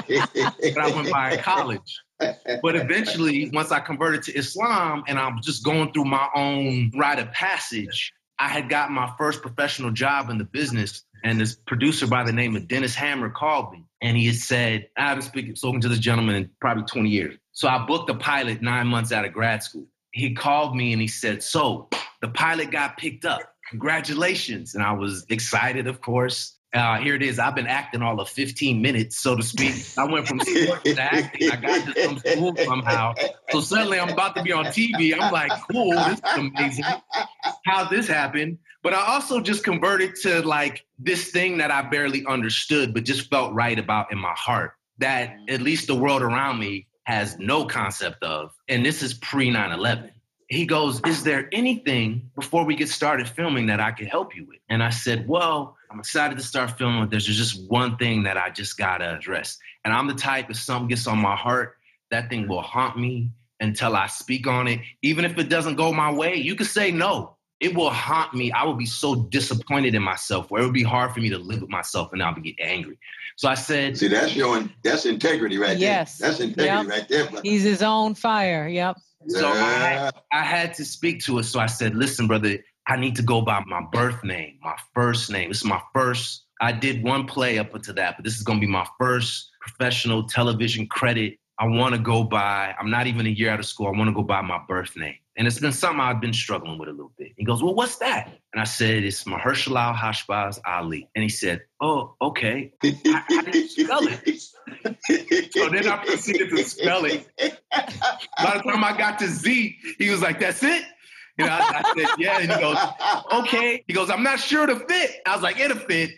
Speaker 3: what I went by in college. But eventually, once I converted to Islam and I'm just going through my own rite of passage, I had gotten my first professional job in the business. And this producer by the name of Dennis Hammer called me. And he had said, I haven't speak, spoken to this gentleman in probably twenty years. So I booked a pilot nine months out of grad school. He called me and he said, so the pilot got picked up. Congratulations. And I was excited, of course. Uh, here it is. I've been acting all of fifteen minutes, so to speak. I went from sports to acting. I got to some school somehow. So suddenly I'm about to be on T V. I'm like, cool, this is amazing. How'd this happen? But I also just converted to like this thing that I barely understood, but just felt right about in my heart that at least the world around me has no concept of. And this is pre nine eleven. He goes, is there anything before we get started filming that I can help you with? And I said, well, I'm excited to start filming. There's just one thing that I just got to address. And I'm the type, if something gets on my heart, that thing will haunt me until I speak on it. Even if it doesn't go my way, you could say no. It will haunt me. I will be so disappointed in myself where it would be hard for me to live with myself and I'll be get angry. So I said,
Speaker 2: see, that's showing, that's integrity right
Speaker 1: yes.
Speaker 2: there. That's integrity
Speaker 1: yep.
Speaker 2: right there. Brother.
Speaker 1: He's his own fire. Yep.
Speaker 3: So yeah. I, I had to speak to it. So I said, listen, brother, I need to go by my birth name, my first name. This is my first. I did one play up until that, but this is going to be my first professional television credit. I want to go by, I'm not even a year out of school. I want to go by my birth name. And it's been something I've been struggling with a little bit. He goes, well, what's that? And I said, it's Mahershala Al-Hashbaz Ali. And he said, oh, okay. How, how do you spell it? So then I proceeded to spell it. By the time I got to Z, he was like, that's it? You know, I, I said, yeah. And he goes, okay. He goes, I'm not sure to fit. I was like, it'll fit.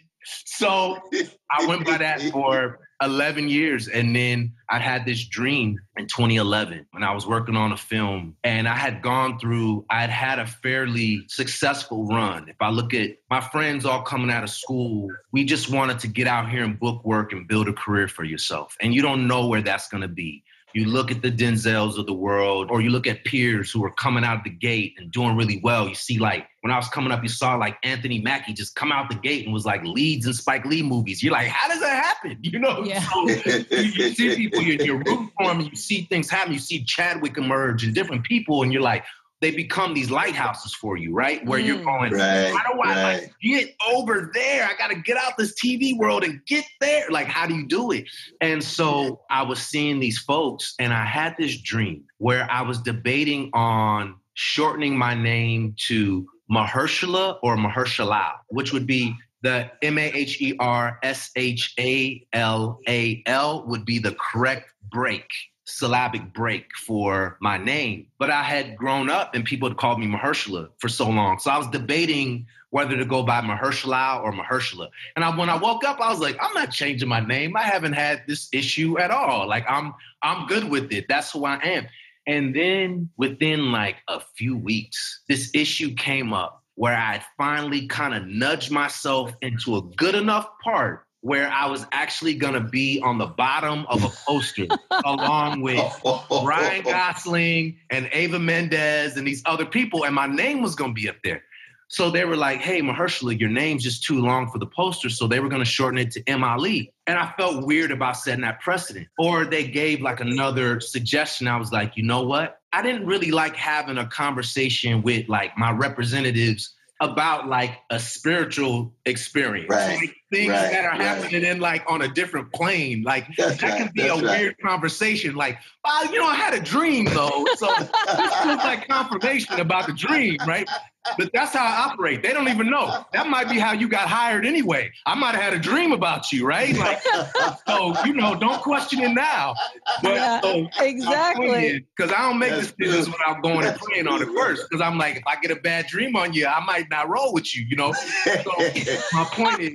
Speaker 3: So I went by that for eleven years. And then I had this dream in twenty eleven when I was working on a film and I had gone through, I had had a fairly successful run. If I look at my friends all coming out of school, we just wanted to get out here and book work and build a career for yourself. And you don't know where that's going to be. You look at the Denzels of the world, or you look at peers who are coming out of the gate and doing really well. You see, like, when I was coming up, you saw, like, Anthony Mackie just come out the gate and was, like, leads in Spike Lee movies. You're like, how does that happen? You know?
Speaker 1: Yeah.
Speaker 3: So you, you see people, you're, you're rooting for them, and you see things happen. You see Chadwick emerge and different people, and you're like, they become these lighthouses for you, right? Where mm. you're going,
Speaker 2: right,
Speaker 3: how do I
Speaker 2: right.
Speaker 3: like, get over there? I got to get out this T V world and get there. Like, how do you do it? And so I was seeing these folks and I had this dream where I was debating on shortening my name to Mahershala or Mahershala, which would be the M A H E R S H A L A L would be the correct break. Syllabic break for my name. But I had grown up and people had called me Mahershala for so long. So I was debating whether to go by Mahershala or Mahershala. And I, when I woke up, I was like, I'm not changing my name. I haven't had this issue at all. Like, I'm I'm good with it. That's who I am. And then within like a few weeks, this issue came up where I had finally kind of nudged myself into a good enough part where I was actually going to be on the bottom of a poster along with Ryan Gosling and Ava Mendes and these other people, and my name was going to be up there. So they were like, hey, Mahershala, your name's just too long for the poster, so they were going to shorten it to M. Ali. And I felt weird about setting that precedent. Or they gave like another suggestion. I was like, you know what? I didn't really like having a conversation with like my representatives about like a spiritual experience.
Speaker 2: Right.
Speaker 3: Like things
Speaker 2: right,
Speaker 3: that are
Speaker 2: right.
Speaker 3: happening in like on a different plane. Like
Speaker 2: that's
Speaker 3: that
Speaker 2: right,
Speaker 3: can be a
Speaker 2: right.
Speaker 3: weird conversation. Like, oh, you know, I had a dream though. So this feels like confirmation about the dream, right? But that's how I operate. They don't even know. That might be how you got hired anyway. I might have had a dream about you, right? Like, so, you know, don't question it now. But
Speaker 1: yeah,
Speaker 3: so,
Speaker 1: exactly.
Speaker 3: Because I don't make
Speaker 2: That's
Speaker 3: decisions
Speaker 2: good.
Speaker 3: without going and
Speaker 2: That's
Speaker 3: praying on it
Speaker 2: good.
Speaker 3: first. Because I'm like, if I get a bad dream on you, I might not roll with you, you know? So my point is,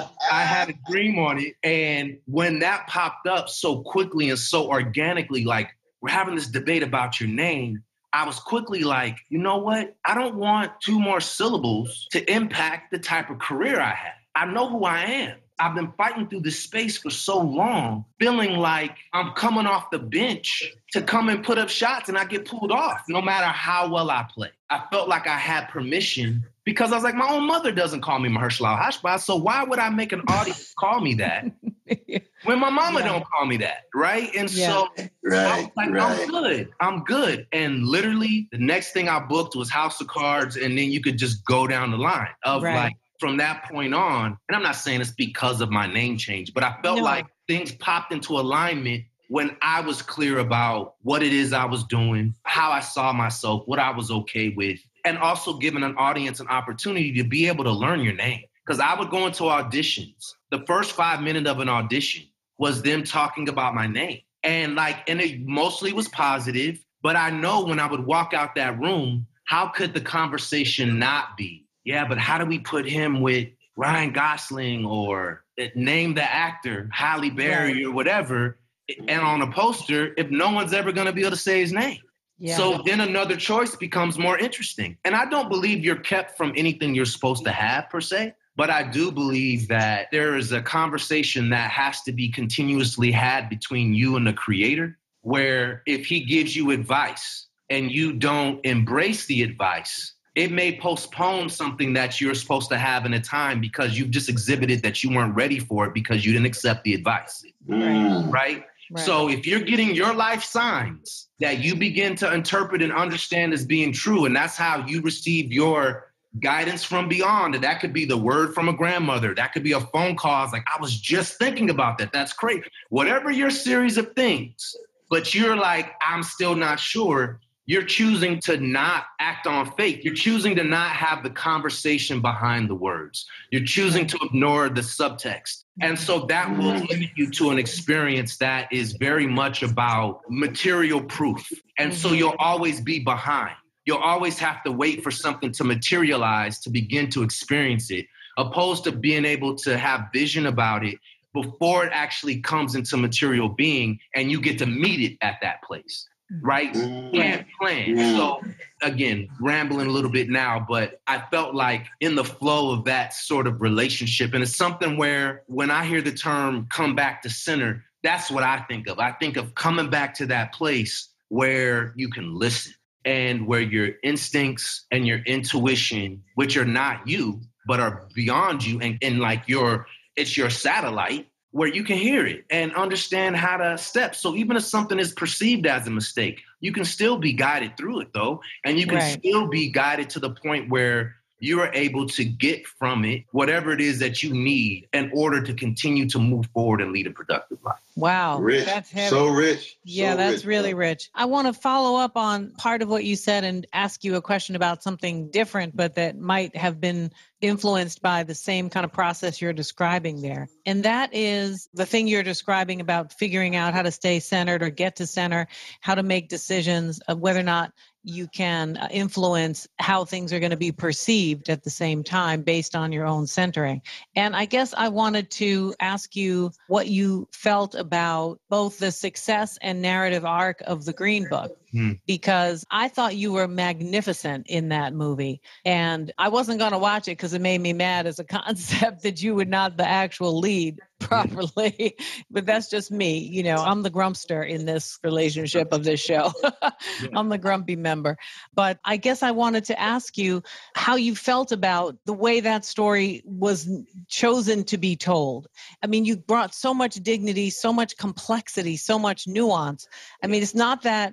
Speaker 3: I had a dream on it. And when that popped up so quickly and so organically, like, we're having this debate about your name, I was quickly like, you know what? I don't want two more syllables to impact the type of career I have. I know who I am. I've been fighting through this space for so long, feeling like I'm coming off the bench to come and put up shots and I get pulled off, no matter how well I play. I felt like I had permission because I was like, my own mother doesn't call me Mahershala Hashbaz, so why would I make an audience call me that when my mama
Speaker 1: Yeah.
Speaker 3: don't call me that, right? And
Speaker 1: Yeah.
Speaker 3: so I
Speaker 2: Right,
Speaker 3: was like,
Speaker 2: right.
Speaker 3: I'm good. I'm good. And literally the next thing I booked was House of Cards. And then you could just go down the line of
Speaker 1: Right.
Speaker 3: like, from that point on, and I'm not saying it's because of my name change, but I felt
Speaker 1: No.
Speaker 3: like things popped into alignment when I was clear about what it is I was doing, how I saw myself, what I was okay with, and also giving an audience an opportunity to be able to learn your name. Because I would go into auditions. The first five minutes of an audition was them talking about my name. And like, and it mostly was positive, but I know when I would walk out that room, how could the conversation not be, yeah, but how do we put him with Ryan Gosling or name the actor, Halle Berry
Speaker 1: Right.
Speaker 3: or whatever, and on a poster, if no one's ever going to be able to say his name?
Speaker 1: Yeah.
Speaker 3: So then another choice becomes more interesting. And I don't believe you're kept from anything you're supposed to have per se. But I do believe that there is a conversation that has to be continuously had between you and the creator, where if he gives you advice and you don't embrace the advice, it may postpone something that you're supposed to have in a time because you've just exhibited that you weren't ready for it because you didn't accept the advice,
Speaker 2: Mm.
Speaker 3: right?
Speaker 1: Right.
Speaker 3: So if you're getting your life signs that you begin to interpret and understand as being true, and that's how you receive your guidance from beyond, and that could be the word from a grandmother, that could be a phone call. It's like, I was just thinking about that. That's great. Whatever your series of things, but you're like, I'm still not sure. You're choosing to not act on faith. You're choosing to not have the conversation behind the words. You're choosing to ignore the subtext. And so that will limit you to an experience that is very much about material proof. And so you'll always be behind. You'll always have to wait for something to materialize to begin to experience it, opposed to being able to have vision about it before it actually comes into material being and you get to meet it at that place, right?
Speaker 2: Mm.
Speaker 3: Can't plan.
Speaker 2: Mm.
Speaker 3: So again, rambling a little bit now, but I felt like in the flow of that sort of relationship, and it's something where when I hear the term come back to center, that's what I think of. I think of coming back to that place where you can listen, and where your instincts and your intuition, which are not you, but are beyond you, and, and like your, it's your satellite, where you can hear it and understand how to step. So even if something is perceived as a mistake, you can still be guided through it though. And you can
Speaker 1: Right.
Speaker 3: still be guided to the point where you are able to get from it whatever it is that you need in order to continue to move forward and lead a productive life.
Speaker 1: Wow.
Speaker 2: Rich,
Speaker 1: That's heavy.
Speaker 2: so rich.
Speaker 1: Yeah,
Speaker 2: so
Speaker 1: that's
Speaker 2: rich,
Speaker 1: really
Speaker 2: bro.
Speaker 1: rich. I want to follow up on part of what you said and ask you a question about something different, but that might have been influenced by the same kind of process you're describing there. And that is the thing you're describing about figuring out how to stay centered or get to center, how to make decisions of whether or not you can uh, influence how things are going to be perceived at the same time based on your own centering. And I guess I wanted to ask you what you felt about both the success and narrative arc of the Green Book,
Speaker 3: Hmm.
Speaker 1: because I thought you were magnificent in that movie. And I wasn't going to watch it because it made me mad as a concept that you were not the actual lead properly. But that's just me. You know, I'm the grumpster in this relationship of this show. I'm the grumpy member. But I guess I wanted to ask you how you felt about the way that story was chosen to be told. I mean, you brought so much dignity, so much complexity, so much nuance. I mean, it's not that the so-called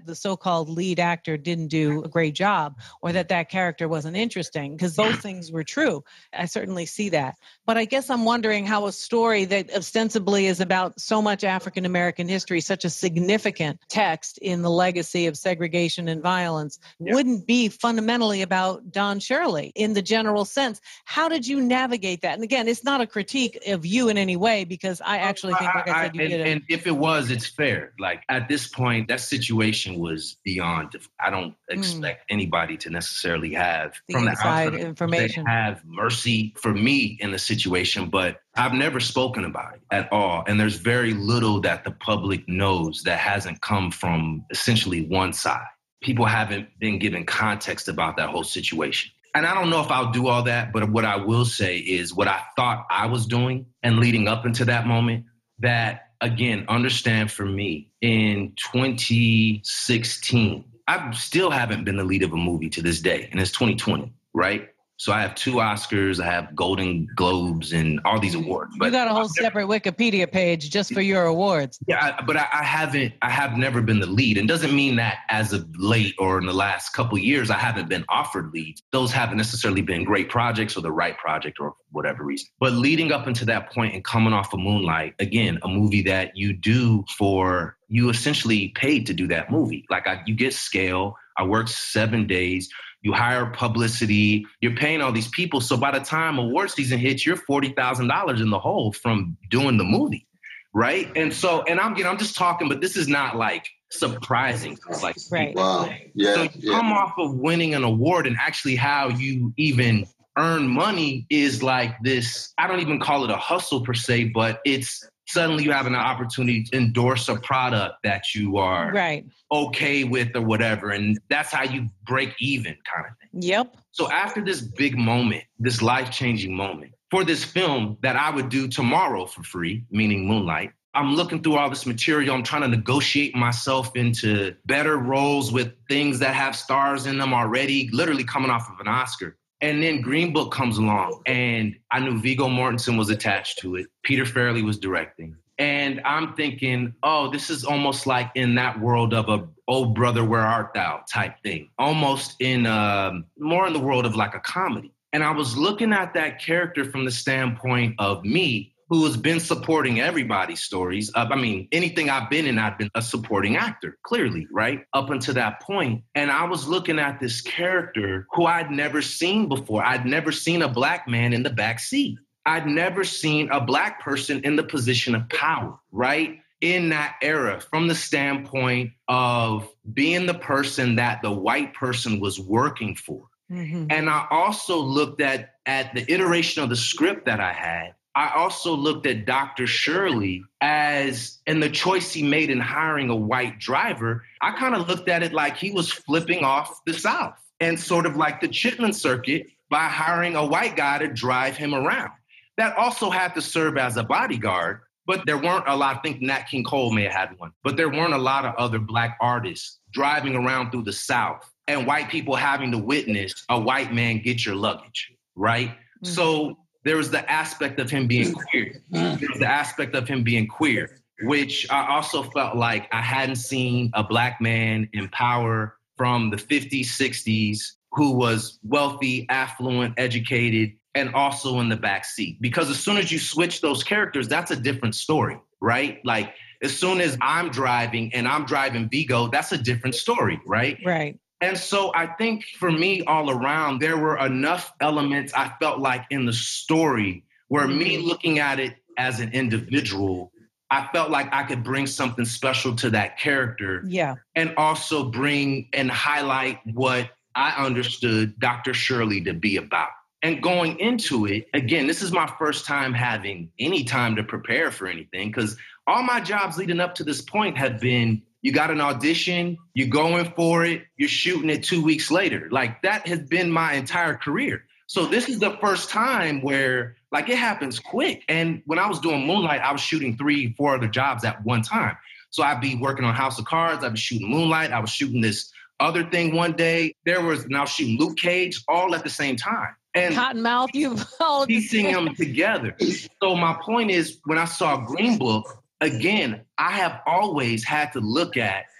Speaker 1: so-called lead actor didn't do a great job or that that character wasn't interesting, because both things were true. I certainly see that. But I guess I'm wondering how a story that ostensibly is about so much African-American history, such a significant text in the legacy of segregation and violence, yeah. wouldn't be fundamentally about Don Shirley in the general sense. How did you navigate that? And again, it's not a critique of you in any way, because I actually think, like I, I said, you
Speaker 3: I, and,
Speaker 1: did it.
Speaker 3: And if it was, it's fair. Like at this point, that situation was beyond. I don't expect mm. anybody to necessarily have
Speaker 1: the
Speaker 3: from
Speaker 1: inside
Speaker 3: the outside
Speaker 1: information,
Speaker 3: have mercy for me in the situation, but I've never spoken about it at all. And there's very little that the public knows that hasn't come from essentially one side. People haven't been given context about that whole situation. And I don't know if I'll do all that, but what I will say is what I thought I was doing and leading up into that moment, that, again, understand for me, in twenty sixteen, I still haven't been the lead of a movie to this day, and it's twenty twenty, right? So I have two Oscars, I have Golden Globes, and all these awards.
Speaker 1: But you got a whole separate Wikipedia page just for your awards.
Speaker 3: Yeah, I, but I, I haven't, I have never been the lead. And doesn't mean that as of late or in the last couple of years, I haven't been offered leads. Those haven't necessarily been great projects or the right project or whatever reason. But leading up into that point and coming off of Moonlight, again, a movie that you do for, you essentially paid to do that movie. Like I, you get scale. I worked seven days. You hire publicity, you're paying all these people. So by the time award season hits, you're forty thousand dollars in the hole from doing the movie, right? And so, and I'm, you know, I'm just talking, but this is not like surprising. It's like,
Speaker 1: right.
Speaker 2: Wow. Yeah,
Speaker 3: so you
Speaker 2: yeah.
Speaker 3: come off of winning an award, and actually how you even earn money is like this, I don't even call it a hustle per se, but it's suddenly you have an opportunity to endorse a product that you are
Speaker 1: right.
Speaker 3: okay with or whatever. And that's how you break even kind of thing.
Speaker 1: Yep.
Speaker 3: So after this big moment, this life-changing moment, for this film that I would do tomorrow for free, meaning Moonlight, I'm looking through all this material. I'm trying to negotiate myself into better roles with things that have stars in them already, literally coming off of an Oscar. And then Green Book comes along, and I knew Viggo Mortensen was attached to it. Peter Farrelly was directing. And I'm thinking, oh, this is almost like in that world of a "Oh Brother, Where Art Thou" type thing, almost in um, more in the world of like a comedy. And I was looking at that character from the standpoint of me, who has been supporting everybody's stories. Uh, I mean, anything I've been in, I've been a supporting actor, clearly, right? Up until that point. And I was looking at this character who I'd never seen before. I'd never seen a Black man in the back seat. I'd never seen a Black person in the position of power, right? In that era, from the standpoint of being the person that the white person was working for. Mm-hmm. And I also looked at, at the iteration of the script that I had. I also looked at Doctor Shirley as, and the choice he made in hiring a white driver, I kind of looked at it like he was flipping off the South and sort of like the Chitlin Circuit by hiring a white guy to drive him around. That also had to serve as a bodyguard, but there weren't a lot. I think Nat King Cole may have had one, but there weren't a lot of other Black artists driving around through the South and white people having to witness a white man get your luggage, right? Mm-hmm. So there was the aspect of him being queer. There was the aspect of him being queer, which I also felt like I hadn't seen a Black man in power from the fifties, sixties, who was wealthy, affluent, educated, and also in the back seat. Because as soon as you switch those characters, that's a different story, right? Like as soon as I'm driving and I'm driving Viggo, that's a different story, right?
Speaker 1: Right.
Speaker 3: And so I think for me all around, there were enough elements I felt like in the story where mm-hmm. me looking at it as an individual, I felt like I could bring something special to that character.
Speaker 1: Yeah. And
Speaker 3: also bring and highlight what I understood Doctor Shirley to be about. And going into it, again, this is my first time having any time to prepare for anything, because all my jobs leading up to this point have been, you got an audition, you're going for it, you're shooting it two weeks later. Like that has been my entire career. So this is the first time where like it happens quick. And when I was doing Moonlight, I was shooting three, four other jobs at one time. So I'd be working on House of Cards, I'd be shooting Moonlight, I was shooting this other thing one day. There was, and I was shooting Luke Cage all at the same time. And
Speaker 1: Cottonmouth, you've all
Speaker 3: piecing them together. So my point is, when I saw Green Book, again, I have always had to look at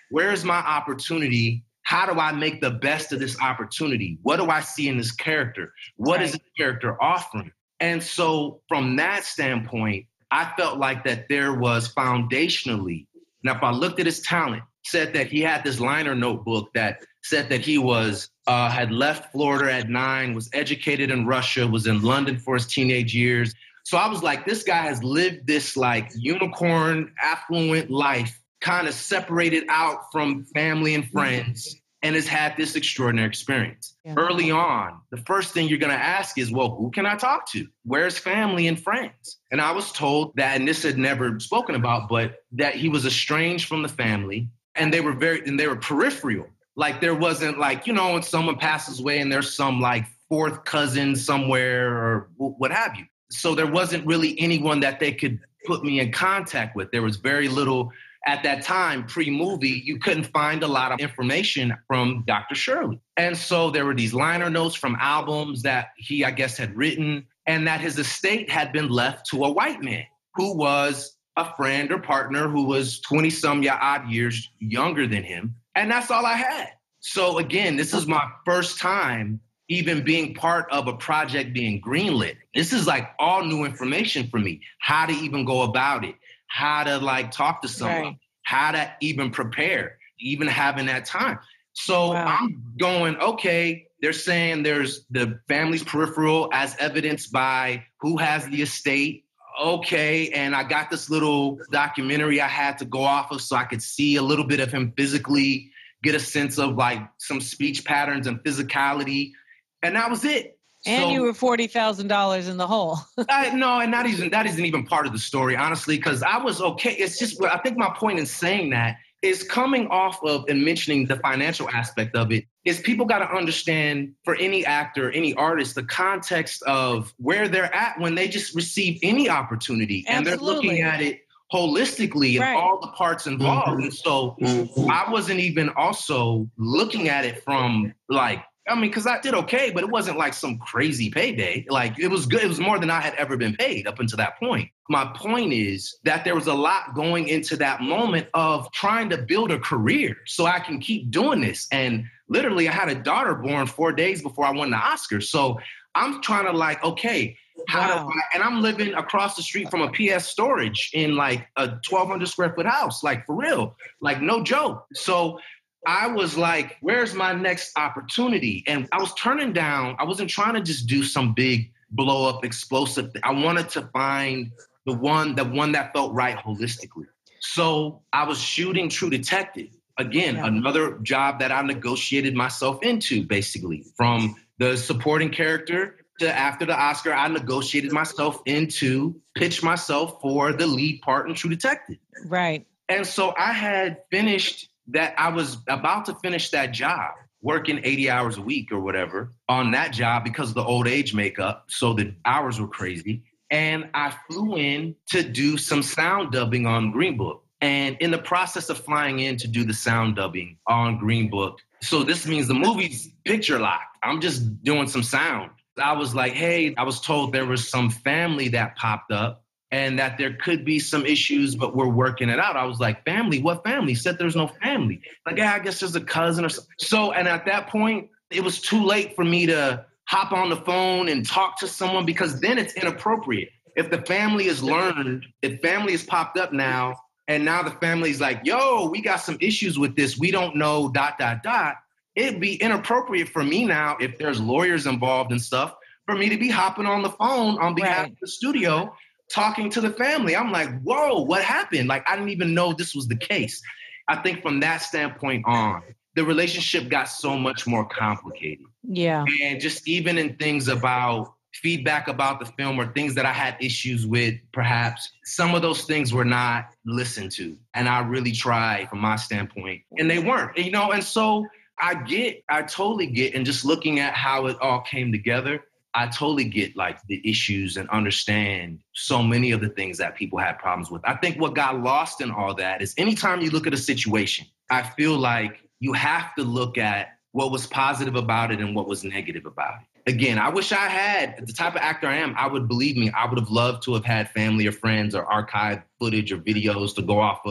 Speaker 3: where's my opportunity? How do I make the best of this opportunity? What do I see in this character? What right. is this character offering? And so from that standpoint, I felt like that there was foundationally, now if I looked at his talent, said that he had this liner notebook that said that he was, uh, had left Florida at nine, was educated in Russia, was in London for his teenage years. So I was like, this guy has lived this like unicorn, affluent life, kind of separated out from family and friends, and has had this extraordinary experience. Yeah. Early on, the first thing you're going to ask is, well, who can I talk to? Where's family and friends? And I was told that, and this had never spoken about, but that he was estranged from the family, and they were very, and they were peripheral. Like there wasn't like, you know, when someone passes away and there's some like fourth cousin somewhere or what have you. So there wasn't really anyone that they could put me in contact with. There was very little. At that time, pre-movie, you couldn't find a lot of information from Doctor Shirley. And so there were these liner notes from albums that he, I guess, had written, and that his estate had been left to a white man who was a friend or partner who was twenty-some odd years younger than him. And that's all I had. So again, this is my first time even being part of a project being greenlit. This is like all new information for me, how to even go about it. How to like talk to someone, right. how to even prepare, even having that time. So wow. I'm going, okay, they're saying there's the family's peripheral as evidenced by who has the estate. Okay, and I got this little documentary I had to go off of so I could see a little bit of him physically, get a sense of like some speech patterns and physicality. And that was it.
Speaker 1: And so, you were forty thousand dollars in the hole.
Speaker 3: I, no, and not even, that isn't even part of the story, honestly, because I was okay. It's just, I think my point in saying that is coming off of and mentioning the financial aspect of it is people got to understand for any actor, any artist, the context of where they're at when they just receive any opportunity. Absolutely. And they're looking at it holistically and right. all the parts involved. Mm-hmm. And so mm-hmm. I wasn't even also looking at it from like, I mean, because I did okay, but it wasn't like some crazy payday. Like it was good. It was more than I had ever been paid up until that point. My point is that there was a lot going into that moment of trying to build a career so I can keep doing this. And literally I had a daughter born four days before I won the Oscar. So I'm trying to like, okay, how wow. do I, and I'm living across the street from a P S Storage in like a twelve hundred square foot house, like for real, like no joke. So I was like, where's my next opportunity? And I was turning down, I wasn't trying to just do some big blow up explosive thing. I wanted to find the one, the one that felt right holistically. So I was shooting True Detective. Again, yeah. another job that I negotiated myself into, basically. From the supporting character to after the Oscar, I negotiated myself into, pitched myself for the lead part in True Detective.
Speaker 1: Right.
Speaker 3: And so I had finished that I was about to finish that job, working eighty hours a week or whatever on that job because of the old age makeup. So the hours were crazy. And I flew in to do some sound dubbing on Green Book. And in the process of flying in to do the sound dubbing on Green Book, so this means the movie's picture locked. I'm just doing some sound. I was like, hey, I was told there was some family that popped up and that there could be some issues, but we're working it out. I was like, family? What family? He said there's no family. Like, yeah, I guess there's a cousin or something. So, and at that point, it was too late for me to hop on the phone and talk to someone because then it's inappropriate. If the family is learned, if family has popped up now, and now the family's like, yo, we got some issues with this. We don't know, dot, dot, dot. It'd be inappropriate for me now, if there's lawyers involved and stuff, for me to be hopping on the phone on behalf right. of the studio talking to the family. I'm like, whoa, what happened? Like, I didn't even know this was the case. I think from that standpoint on, the relationship got so much more complicated.
Speaker 1: Yeah.
Speaker 3: And just even in things about feedback about the film or things that I had issues with, perhaps some of those things were not listened to. And I really tried from my standpoint and they weren't, you know? And so I get, I totally get, and just looking at how it all came together, I totally get like the issues and understand so many of the things that people had problems with. I think what got lost in all that is anytime you look at a situation, I feel like you have to look at what was positive about it and what was negative about it. Again, I wish I had the type of actor I am. I would believe me. I would have loved to have had family or friends or archived footage or videos to go off of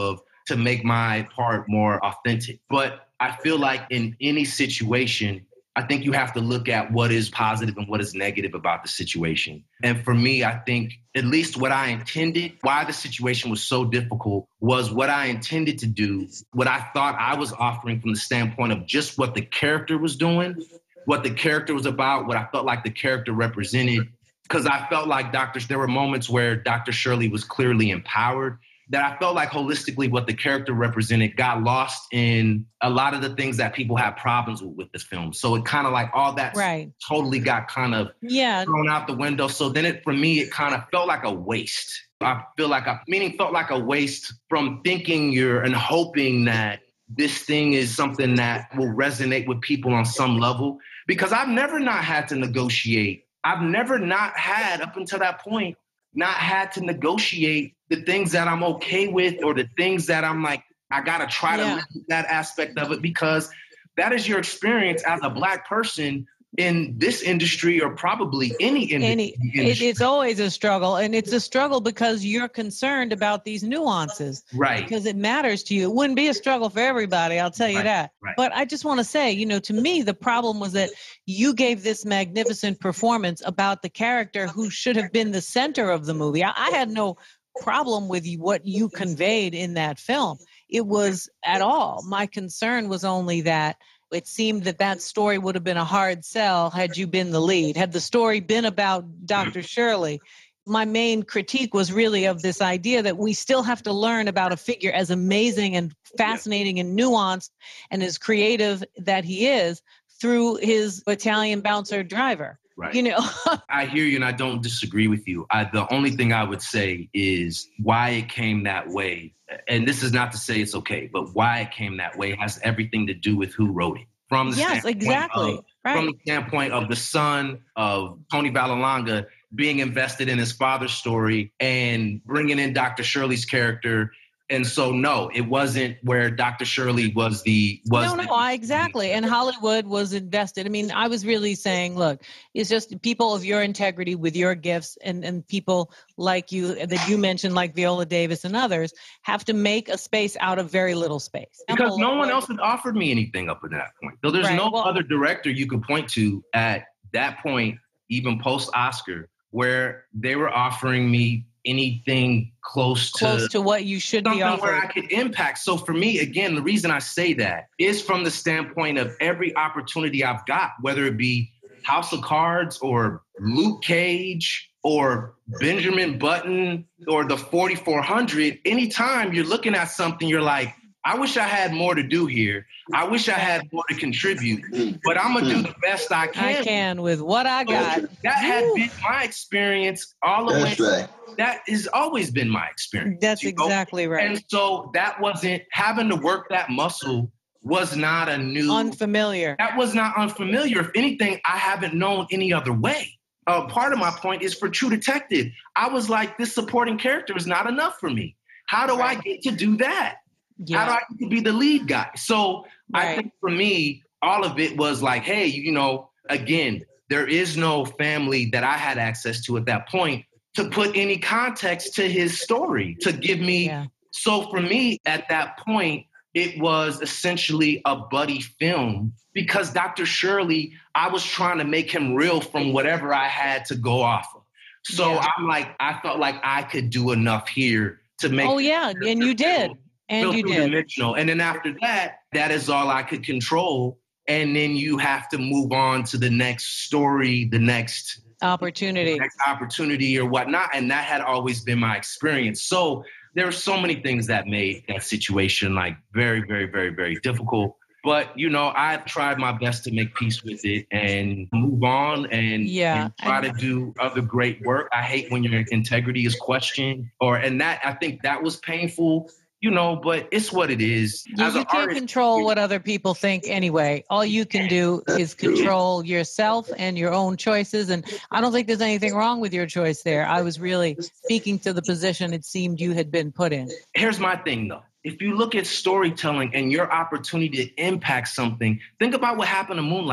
Speaker 3: to make my part more authentic. But I feel like in any situation, I think you have to look at what is positive and what is negative about the situation. And for me, I think at least what I intended, why the situation was so difficult, was what I intended to do, what I thought I was offering from the standpoint of just what the character was doing, what the character was about, what I felt like the character represented. Because I felt like Doctor there were moments where Doctor Shirley was clearly empowered, that I felt like holistically what the character represented got lost in a lot of the things that people have problems with with this film. So it kind of like all that
Speaker 1: right.
Speaker 3: totally got kind of
Speaker 1: yeah.
Speaker 3: thrown out the window. So then it, for me, it kind of felt like a waste. I feel like, I, meaning felt like a waste from thinking you're and hoping that this thing is something that will resonate with people on some level. Because I've never not had to negotiate. I've never not had, up until that point, not had to negotiate the things that I'm okay with or the things that I'm like, I got to try yeah. to live that aspect of it, because that is your experience as a Black person in this industry, or probably any industry.
Speaker 1: Any, it, it's always a struggle. And it's a struggle because you're concerned about these nuances.
Speaker 3: Right.
Speaker 1: Because it matters to you. It wouldn't be a struggle for everybody, I'll tell you
Speaker 3: right.
Speaker 1: that.
Speaker 3: Right.
Speaker 1: But I just want to say, you know, to me, the problem was that you gave this magnificent performance about the character who should have been the center of the movie. I, I had no problem with what you conveyed in that film. It was at all. My concern was only that it seemed that that story would have been a hard sell had you been the lead. Had the story been about Doctor Shirley, my main critique was really of this idea that we still have to learn about a figure as amazing and fascinating and nuanced and as creative that he is through his Italian bouncer driver.
Speaker 3: Right.
Speaker 1: You know,
Speaker 3: I hear you and I don't disagree with you. I, the only thing I would say is why it came that way. And this is not to say it's okay, but why it came that way has everything to do with who wrote it. From the
Speaker 1: yes, exactly.
Speaker 3: Of,
Speaker 1: right.
Speaker 3: From the standpoint of the son of Tony Vallelonga being invested in his father's story and bringing in Doctor Shirley's character. And so, no, it wasn't where Doctor Shirley was the... was
Speaker 1: No, no,
Speaker 3: the,
Speaker 1: I, exactly. And Hollywood was invested. I mean, I was really saying, look, it's just people of your integrity with your gifts and, and people like you that you mentioned, like Viola Davis and others, have to make a space out of very little space.
Speaker 3: Because no one else had offered me anything up to that point. So there's right, no well, other director you could point to at that point, even post-Oscar, where they were offering me anything close to
Speaker 1: close to what you should be offered,
Speaker 3: where I could impact. So for me, again, the reason I say that is from the standpoint of every opportunity I've got, whether it be House of Cards or Luke Cage or Benjamin Button or the forty-four hundred, anytime you're looking at something, you're like, I wish I had more to do here. I wish I had more to contribute, but I'm going to do the best I can.
Speaker 1: I can with what I got.
Speaker 3: That had been my experience all the
Speaker 2: That's
Speaker 3: way.
Speaker 2: Right.
Speaker 3: That has always been my experience.
Speaker 1: That's exactly know? right.
Speaker 3: And so that wasn't, having to work that muscle was not a new.
Speaker 1: Unfamiliar.
Speaker 3: That was not unfamiliar. If anything, I haven't known any other way. Uh, part of my point is for True Detective. I was like, this supporting character is not enough for me. How do right. I get to do that? Yeah. How do I get to be the lead guy? So right. I think for me, all of it was like, hey, you know, again, there is no family that I had access to at that point to put any context to his story, to give me. Yeah. So for me, at that point, it was essentially a buddy film because Doctor Shirley, I was trying to make him real from whatever I had to go off of. So yeah. I'm like, I felt like I could do enough here to make.
Speaker 1: Oh, yeah. And you did. And you did.
Speaker 3: Dimensional. And then after that, that is all I could control. And then you have to move on to the next story, the next
Speaker 1: opportunity,
Speaker 3: the next opportunity or whatnot. And that had always been my experience. So there were so many things that made that situation like very, very, very, very difficult. But, you know, I've tried my best to make peace with it and move on and,
Speaker 1: yeah,
Speaker 3: and try to do other great work. I hate when your integrity is questioned or, and that, I think that was painful. You know, but it's what it is.
Speaker 1: You, you can't artist, control what other people think anyway. All you can do is control yourself and your own choices. And I don't think there's anything wrong with your choice there. I was really speaking to the position it seemed you had been put in.
Speaker 3: Here's my thing, though. If you look at storytelling and your opportunity to impact something, think about what happened to Moonlight.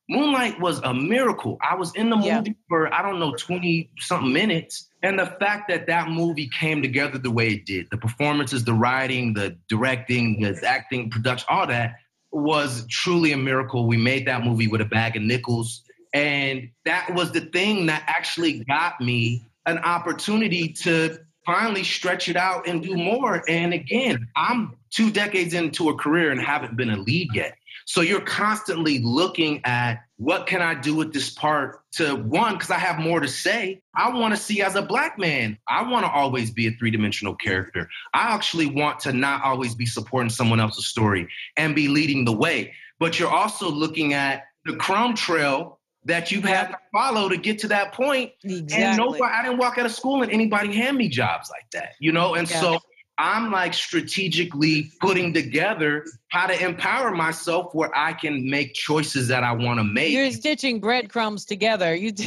Speaker 3: Moonlight was a miracle. I was in the movie yeah. for, I don't know, twenty something minutes. And the fact that that movie came together the way it did, the performances, the writing, the directing, the acting, production, all that was truly a miracle. We made that movie with a bag of nickels. And that was the thing that actually got me an opportunity to finally stretch it out and do more. And again, I'm two decades into a career and haven't been a lead yet. So you're constantly looking at what can I do with this part to, one, because I have more to say. I want to see as a Black man, I want to always be a three-dimensional character. I actually want to not always be supporting someone else's story and be leading the way. But you're also looking at the crumb trail that you've had to follow to get to that point.
Speaker 1: Exactly.
Speaker 3: And nobody, I didn't walk out of school and anybody hand me jobs like that, you know? And yeah. so I'm like strategically putting together how to empower myself where I can make choices that I want to make.
Speaker 1: You're stitching breadcrumbs together. You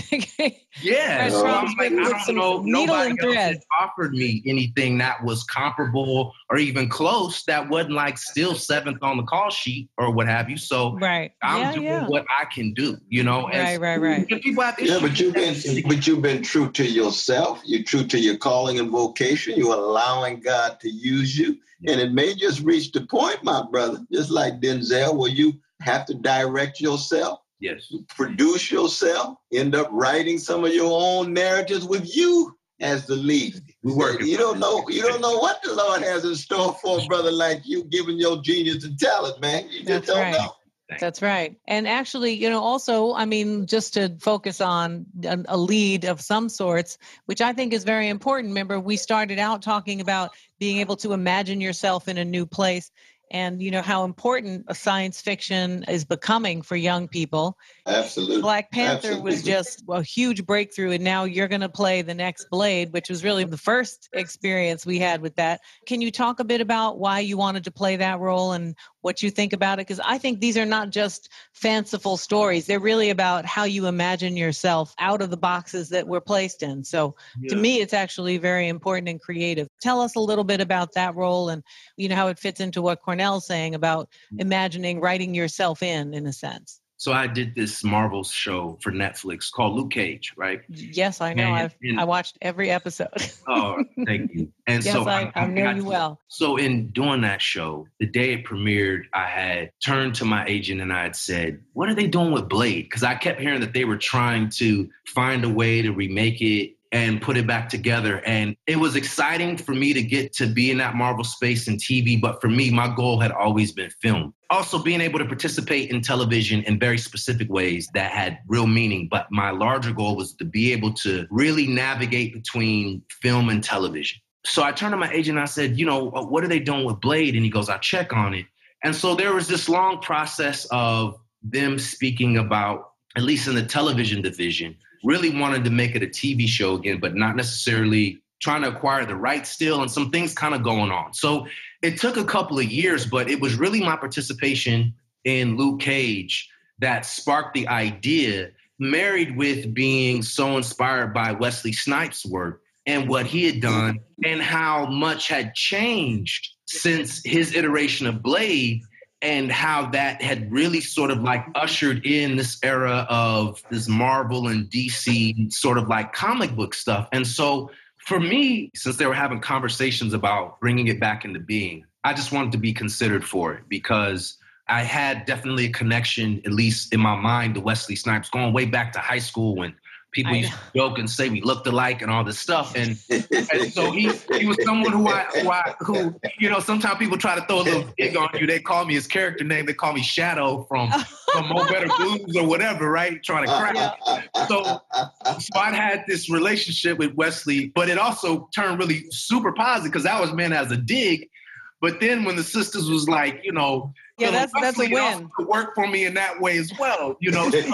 Speaker 3: yeah. So I'm like, I don't know. Nobody else
Speaker 1: thread.
Speaker 3: has offered me anything that was comparable or even close that wasn't like still seventh on the call sheet or what have you. So
Speaker 1: right.
Speaker 3: I'm
Speaker 1: yeah,
Speaker 3: doing
Speaker 1: yeah.
Speaker 3: what I can do, you know?
Speaker 1: Right, right, right.
Speaker 3: People have
Speaker 2: yeah, but you've been, but you've been true to yourself. You're true to your calling and vocation. You're allowing God to use you. And it may just reach the point, my brother, just like Denzel, where you have to direct yourself,
Speaker 3: yes,
Speaker 2: produce yourself, end up writing some of your own narratives with you as the lead.
Speaker 3: We work.
Speaker 2: You don't know, you don't know what the Lord has in store for a brother like you, given your genius and talent, man. You just
Speaker 1: That's
Speaker 2: don't
Speaker 1: right.
Speaker 2: know.
Speaker 1: That's right. And actually, you know, also, I mean, just to focus on a, a lead of some sorts, which I think is very important. Remember, we started out talking about being able to imagine yourself in a new place and, you know, how important a science fiction is becoming for young people.
Speaker 2: Absolutely.
Speaker 1: Black Panther
Speaker 2: Absolutely.
Speaker 1: was just a huge breakthrough. And now you're going to play the next Blade, which was really the first experience we had with that. Can you talk a bit about why you wanted to play that role and what you think about it? Because I think these are not just fanciful stories. They're really about how you imagine yourself out of the boxes that we're placed in. So yeah. to me, it's actually very important and creative. Tell us a little bit about that role and, you know, how it fits into what Cornell's saying about imagining, writing yourself in, in a sense.
Speaker 3: So I did this Marvel show for Netflix called Luke Cage, right?
Speaker 1: Yes, I know.
Speaker 3: And,
Speaker 1: I've
Speaker 3: and,
Speaker 1: I watched every episode.
Speaker 3: Oh, thank you. And
Speaker 1: yes,
Speaker 3: so
Speaker 1: I, I, I know you
Speaker 3: to,
Speaker 1: well.
Speaker 3: So in doing that show, the day it premiered, I had turned to my agent and I had said, what are they doing with Blade? Because I kept hearing that they were trying to find a way to remake it and put it back together. And it was exciting for me to get to be in that Marvel space and T V. But for me, my goal had always been film. Also being able to participate in television in very specific ways that had real meaning. But my larger goal was to be able to really navigate between film and television. So I turned to my agent and I said, you know, what are they doing with Blade? And he goes, I'll check on it. And so there was this long process of them speaking about, at least in the television division, really wanted to make it a T V show again, but not necessarily trying to acquire the rights still, and some things kind of going on. So it took a couple of years, but it was really my participation in Luke Cage that sparked the idea, married with being so inspired by Wesley Snipes' work and what he had done and how much had changed since his iteration of Blade, and how that had really sort of like ushered in this era of this Marvel and D C sort of like comic book stuff. And so for me, since they were having conversations about bringing it back into being, I just wanted to be considered for it because I had definitely a connection, at least in my mind, to Wesley Snipes, going way back to high school when people used to joke and say we looked alike and all this stuff. And, and so he he was someone who I, who I, who, you know, sometimes people try to throw a little dig on you. They call me his character name. They call me Shadow from, from Mo Better Blues or whatever, right? Trying to crack. So, so I'd had this relationship with Wesley, but it also turned really super positive because that was meant as a dig. But then when the sisters was like, you know,
Speaker 1: yeah, that's that's a win.
Speaker 3: Worked for me in that way as well, you know. So,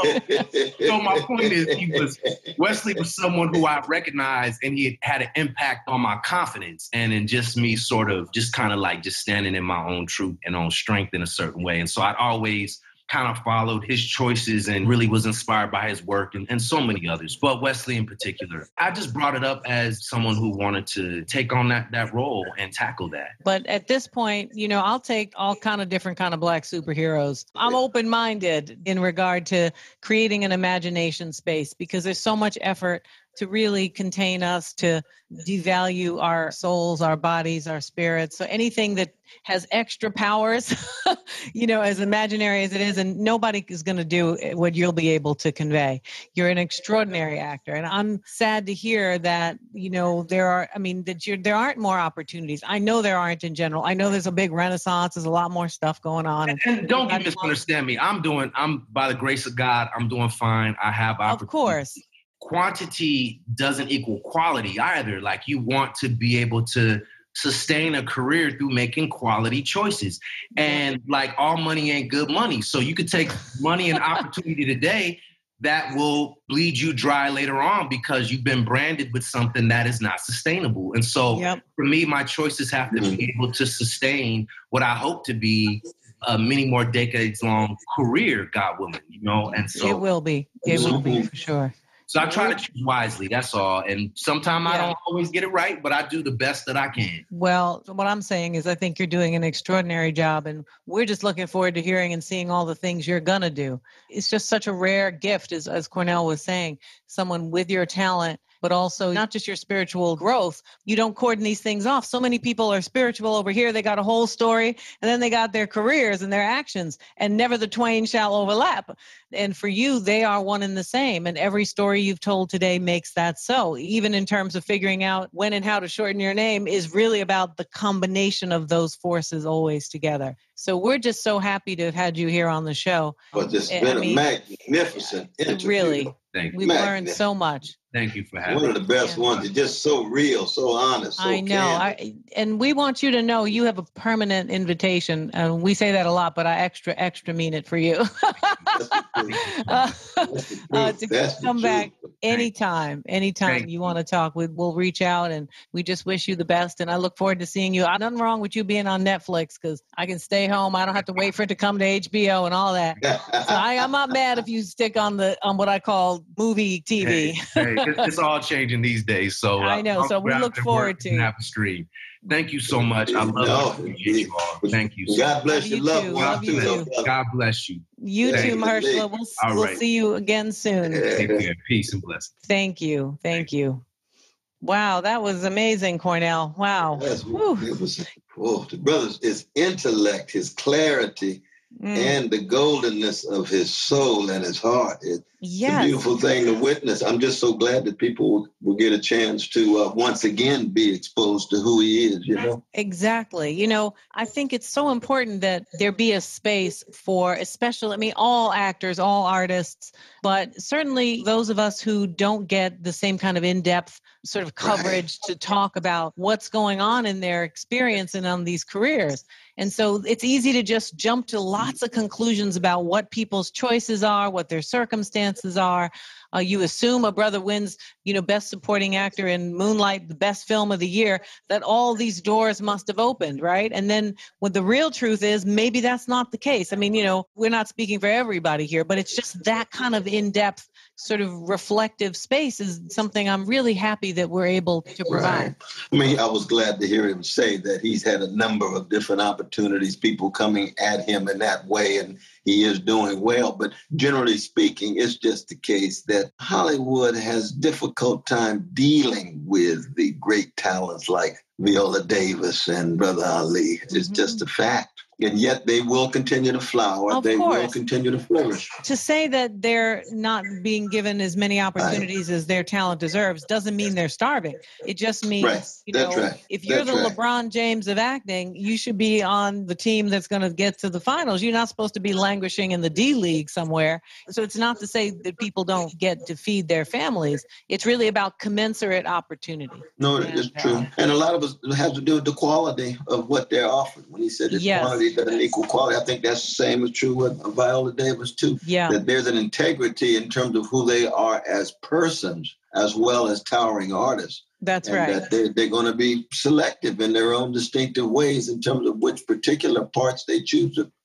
Speaker 3: so my point is, he was Wesley was someone who I recognized, and he had, had an impact on my confidence, and in just me sort of just kind of like just standing in my own truth and own strength in a certain way. And so I'd always kind of followed his choices and really was inspired by his work and, and so many others, but Wesley in particular. I just brought it up as someone who wanted to take on that that role and tackle that.
Speaker 1: But at this point, you know, I'll take all kind of different kind of Black superheroes. I'm open-minded in regard to creating an imagination space because there's so much effort to really contain us, to devalue our souls, our bodies, our spirits. So anything that has extra powers, you know, as imaginary as it is, and nobody is going to do what you'll be able to convey. You're an extraordinary actor. And I'm sad to hear that, you know, there are, I mean, that you're, there aren't more opportunities. I know there aren't in general. I know there's a big renaissance. There's a lot more stuff going on.
Speaker 3: And, and don't get misunderstand me. I'm doing, I'm, by the grace of God, I'm doing fine. I have opportunities.
Speaker 1: Of course.
Speaker 3: Quantity doesn't equal quality either. Like, you want to be able to sustain a career through making quality choices. And like, all money ain't good money. So you could take money and opportunity today that will bleed you dry later on because you've been branded with something that is not sustainable. And so yep. for me, my choices have to be able to sustain what I hope to be a many more decades long career, God willing, you know? And so
Speaker 1: it will be, it will be for sure.
Speaker 3: So I try to choose wisely, that's all. And sometimes yeah. I don't always get it right, but I do the best that I can.
Speaker 1: Well, what I'm saying is I think you're doing an extraordinary job, and we're just looking forward to hearing and seeing all the things you're going to do. It's just such a rare gift, as, as Cornell was saying, someone with your talent, but also not just your spiritual growth. You don't cordon these things off. So many people are spiritual over here. They got a whole story, and then they got their careers and their actions, and never the twain shall overlap. And for you, they are one and the same. And every story you've told today makes that so. Even in terms of figuring out when and how to shorten your name is really about the combination of those forces always together. So we're just so happy to have had you here on the show.
Speaker 2: But it's been I mean, a magnificent interview.
Speaker 1: Really.
Speaker 3: Thank you.
Speaker 1: We've learned so much.
Speaker 3: Thank you for having me.
Speaker 2: One of the best yeah. ones. It's just so real, so honest. So
Speaker 1: I know. I, and we want you to know you have a permanent invitation. And we say that a lot, but I extra, extra mean it for you. uh, uh, to That's come back anytime, anytime Thank you want to talk. We, we'll reach out, and we just wish you the best. And I look forward to seeing you. Nothing wrong with you being on Netflix because I can stay home. I don't have to wait for it to come to H B O and all that. So I, I'm not mad if you stick on the on what I call movie T V.
Speaker 3: Hey, hey. It's all changing these days, so uh,
Speaker 1: I know.
Speaker 3: I'll
Speaker 1: So we look forward to
Speaker 3: have a stream. Thank you so much. I love no, you. Appreciate you all. Thank you.
Speaker 2: God bless you. Love,
Speaker 1: love you. Love you.
Speaker 3: God bless you.
Speaker 1: You
Speaker 3: Thank
Speaker 1: too, Mahershala. We'll,
Speaker 3: all
Speaker 1: we'll
Speaker 3: right.
Speaker 1: see you again soon.
Speaker 3: Take care. Peace and blessings.
Speaker 1: Thank you. Thank you. Wow, that was amazing, Cornell. Wow.
Speaker 2: Yes, it was, oh, the brother's his intellect, his clarity. Mm. And the goldenness of his soul and his heart. It's yes. a beautiful thing to witness. I'm just so glad that people will, will get a chance to uh, once again be exposed to who he is, you know?
Speaker 1: Exactly. You know, I think it's so important that there be a space for, especially, I mean, all actors, all artists, but certainly those of us who don't get the same kind of in-depth sort of coverage right. to talk about what's going on in their experience and on these careers. And so it's easy to just jump to lots of conclusions about what people's choices are, what their circumstances are. Uh, you assume a brother wins, you know, best supporting actor in Moonlight, the best film of the year, that all these doors must have opened, right? And then what the real truth is, maybe that's not the case. I mean, you know, we're not speaking for everybody here, but it's just that kind of in-depth sort of reflective space is something I'm really happy that we're able to provide.
Speaker 2: Right. I mean, I was glad to hear him say that he's had a number of different opportunities, people coming at him in that way, and he is doing well. But generally speaking, it's just the case that Hollywood has difficult time dealing with the great talents like Viola Davis and Brother Ali. It's mm-hmm. just a fact. And yet they will continue to flower.
Speaker 1: Of
Speaker 2: they
Speaker 1: course.
Speaker 2: will continue to flourish.
Speaker 1: To say that they're not being given as many opportunities right. as their talent deserves doesn't mean they're starving. It just means,
Speaker 2: right.
Speaker 1: you know,
Speaker 2: that's right.
Speaker 1: if you're
Speaker 2: that's
Speaker 1: the
Speaker 2: right.
Speaker 1: LeBron James of acting, you should be on the team that's going to get to the finals. You're not supposed to be languishing in the D League somewhere. So it's not to say that people don't get to feed their families. It's really about commensurate opportunity.
Speaker 2: No, it's
Speaker 1: and,
Speaker 2: true.
Speaker 1: Uh,
Speaker 2: and a lot of us have to do with the quality of what they're offered. When he said it's
Speaker 1: yes.
Speaker 2: quantity doesn't equal quality, I think that's the same is true with Viola Davis too.
Speaker 1: Yeah.
Speaker 2: That there's an integrity in terms of who they are as persons as well as towering artists.
Speaker 1: That's
Speaker 2: and
Speaker 1: right.
Speaker 2: That they're, they're going to be selective in their own distinctive ways in terms of which particular parts they choose to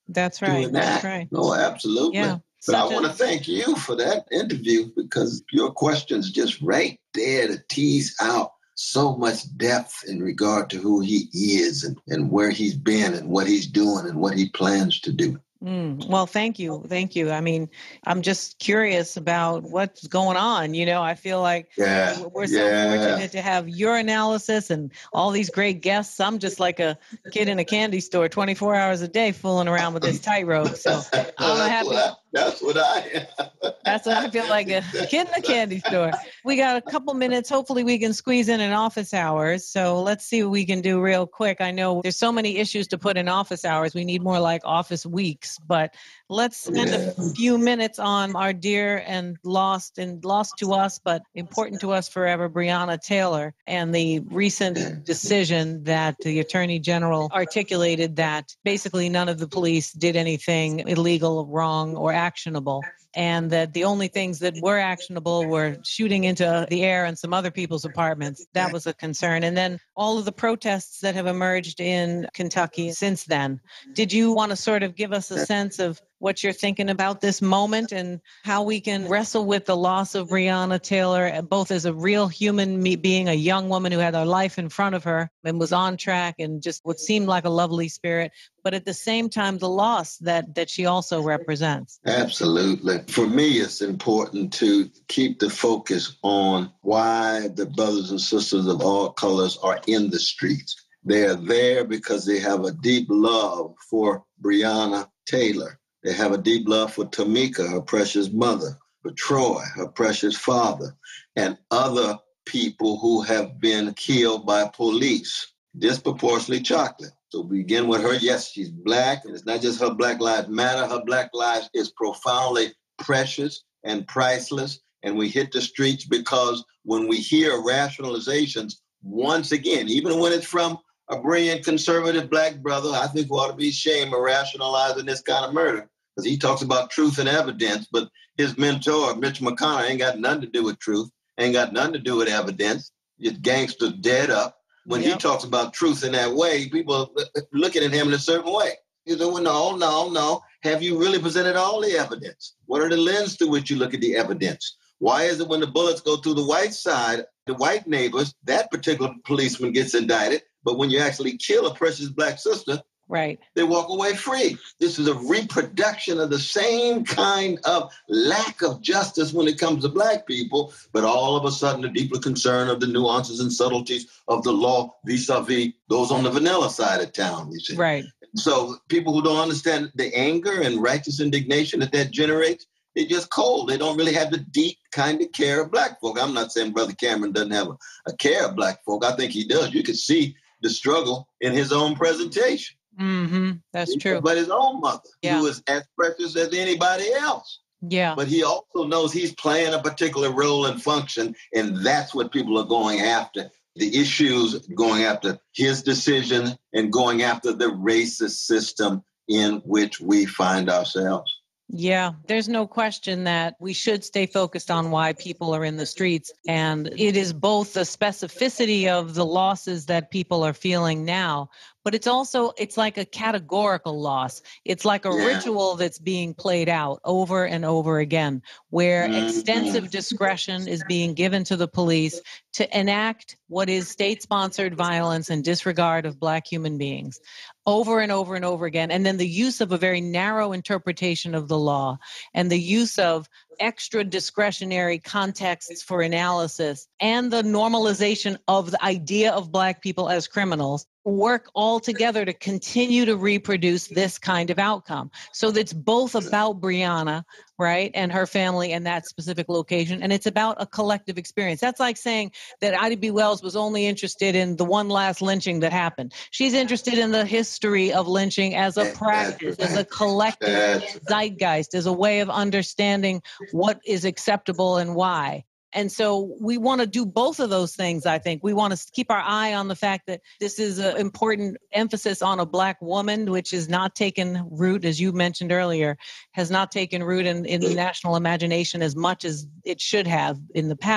Speaker 1: That's right.
Speaker 2: doing that.
Speaker 1: That's right.
Speaker 2: No, absolutely.
Speaker 1: Yeah.
Speaker 2: But I
Speaker 1: Such
Speaker 2: want to
Speaker 1: a-
Speaker 2: thank you for that interview, because your questions just right there to tease out so much depth in regard to who he is and, and where he's been and what he's doing and what he plans to do.
Speaker 1: Mm, well, thank you. Thank you. I mean, I'm just curious about what's going on. You know, I feel like
Speaker 2: Yeah,
Speaker 1: we're so
Speaker 2: yeah.
Speaker 1: fortunate to have your analysis and all these great guests. I'm just like a kid in a candy store twenty-four hours a day fooling around with this tightrope. So
Speaker 2: that's,
Speaker 1: I'm happy.
Speaker 2: what I, that's what I am.
Speaker 1: That's what I feel like, a kid in a candy store. We got a couple minutes. Hopefully we can squeeze in an office hours. So let's see what we can do real quick. I know there's so many issues to put in office hours. We need more like office weeks, but let's spend
Speaker 2: Yeah.
Speaker 1: a few minutes on our dear and lost and lost to us, but important to us forever, Breonna Taylor, and the recent decision that the Attorney General articulated that basically none of the police did anything illegal, wrong, or actionable. And that the only things that were actionable were shooting into the air and some other people's apartments. That was a concern. And then all of the protests that have emerged in Kentucky since then. Did you want to sort of give us a sense of what you're thinking about this moment and how we can wrestle with the loss of Breonna Taylor, both as a real human being, a young woman who had her life in front of her and was on track and just what seemed like a lovely spirit, but at the same time, the loss that, that she also represents?
Speaker 2: Absolutely. For me, it's important to keep the focus on why the brothers and sisters of all colors are in the streets. They are there because they have a deep love for Breonna Taylor. They have a deep love for Tamika, her precious mother, for Troy, her precious father, and other people who have been killed by police, disproportionately chocolate. So we begin with her. Yes, she's Black, and it's not just her Black Lives Matter. Her Black lives is profoundly precious and priceless. And we hit the streets because when we hear rationalizations, once again, even when it's from a brilliant conservative Black brother, I think we ought to be ashamed of rationalizing this kind of murder, because he talks about truth and evidence, but his mentor, Mitch McConnell, ain't got nothing to do with truth, ain't got nothing to do with evidence. It's gangster dead up. When yep. he talks about truth in that way, people are looking at him in a certain way. You know, no, no, no. Have you really presented all the evidence? What are the lenses through which you look at the evidence? Why is it when the bullets go through the white side, the white neighbors, that particular policeman gets indicted, but when you actually kill a precious Black sister,
Speaker 1: right,
Speaker 2: they walk away free? This is a reproduction of the same kind of lack of justice when it comes to Black people, but all of a sudden the deeply concerned of the nuances and subtleties of the law vis-a-vis those on the vanilla side of town, you see.
Speaker 1: Right.
Speaker 2: So people who don't understand the anger and righteous indignation that that generates, they're just cold. They don't really have the deep kind of care of Black folk. I'm not saying Brother Cameron doesn't have a, a care of Black folk. I think he does. You can see the struggle in his own presentation.
Speaker 1: Mm-hmm. That's true.
Speaker 2: But his own mother,
Speaker 1: yeah.
Speaker 2: who is as precious as anybody else.
Speaker 1: Yeah.
Speaker 2: But he also knows he's playing a particular role and function, and that's what people are going after. The issues, going after his decision and going after the racist system in which we find ourselves.
Speaker 1: Yeah, there's no question that we should stay focused on why people are in the streets. And it is both the specificity of the losses that people are feeling now, but it's also, it's like a categorical loss. It's like a yeah. ritual that's being played out over and over again, where mm-hmm. extensive discretion is being given to the police to enact what is state-sponsored violence and disregard of Black human beings over and over and over again. And then the use of a very narrow interpretation of the law and the use of extra discretionary contexts for analysis and the normalization of the idea of Black people as criminals work all together to continue to reproduce this kind of outcome. So that's both about Breonna, right, and her family and that specific location, and it's about a collective experience. That's like saying that Ida B. Wells was only interested in the one last lynching that happened. She's interested in the history of lynching as a practice, as a collective zeitgeist, as a way of understanding what is acceptable and why. And so we want to do both of those things, I think. We want to keep our eye on the fact that this is an important emphasis on a Black woman, which has not taken root, as you mentioned earlier, has not taken root in, in the national imagination as much as it should have in the past.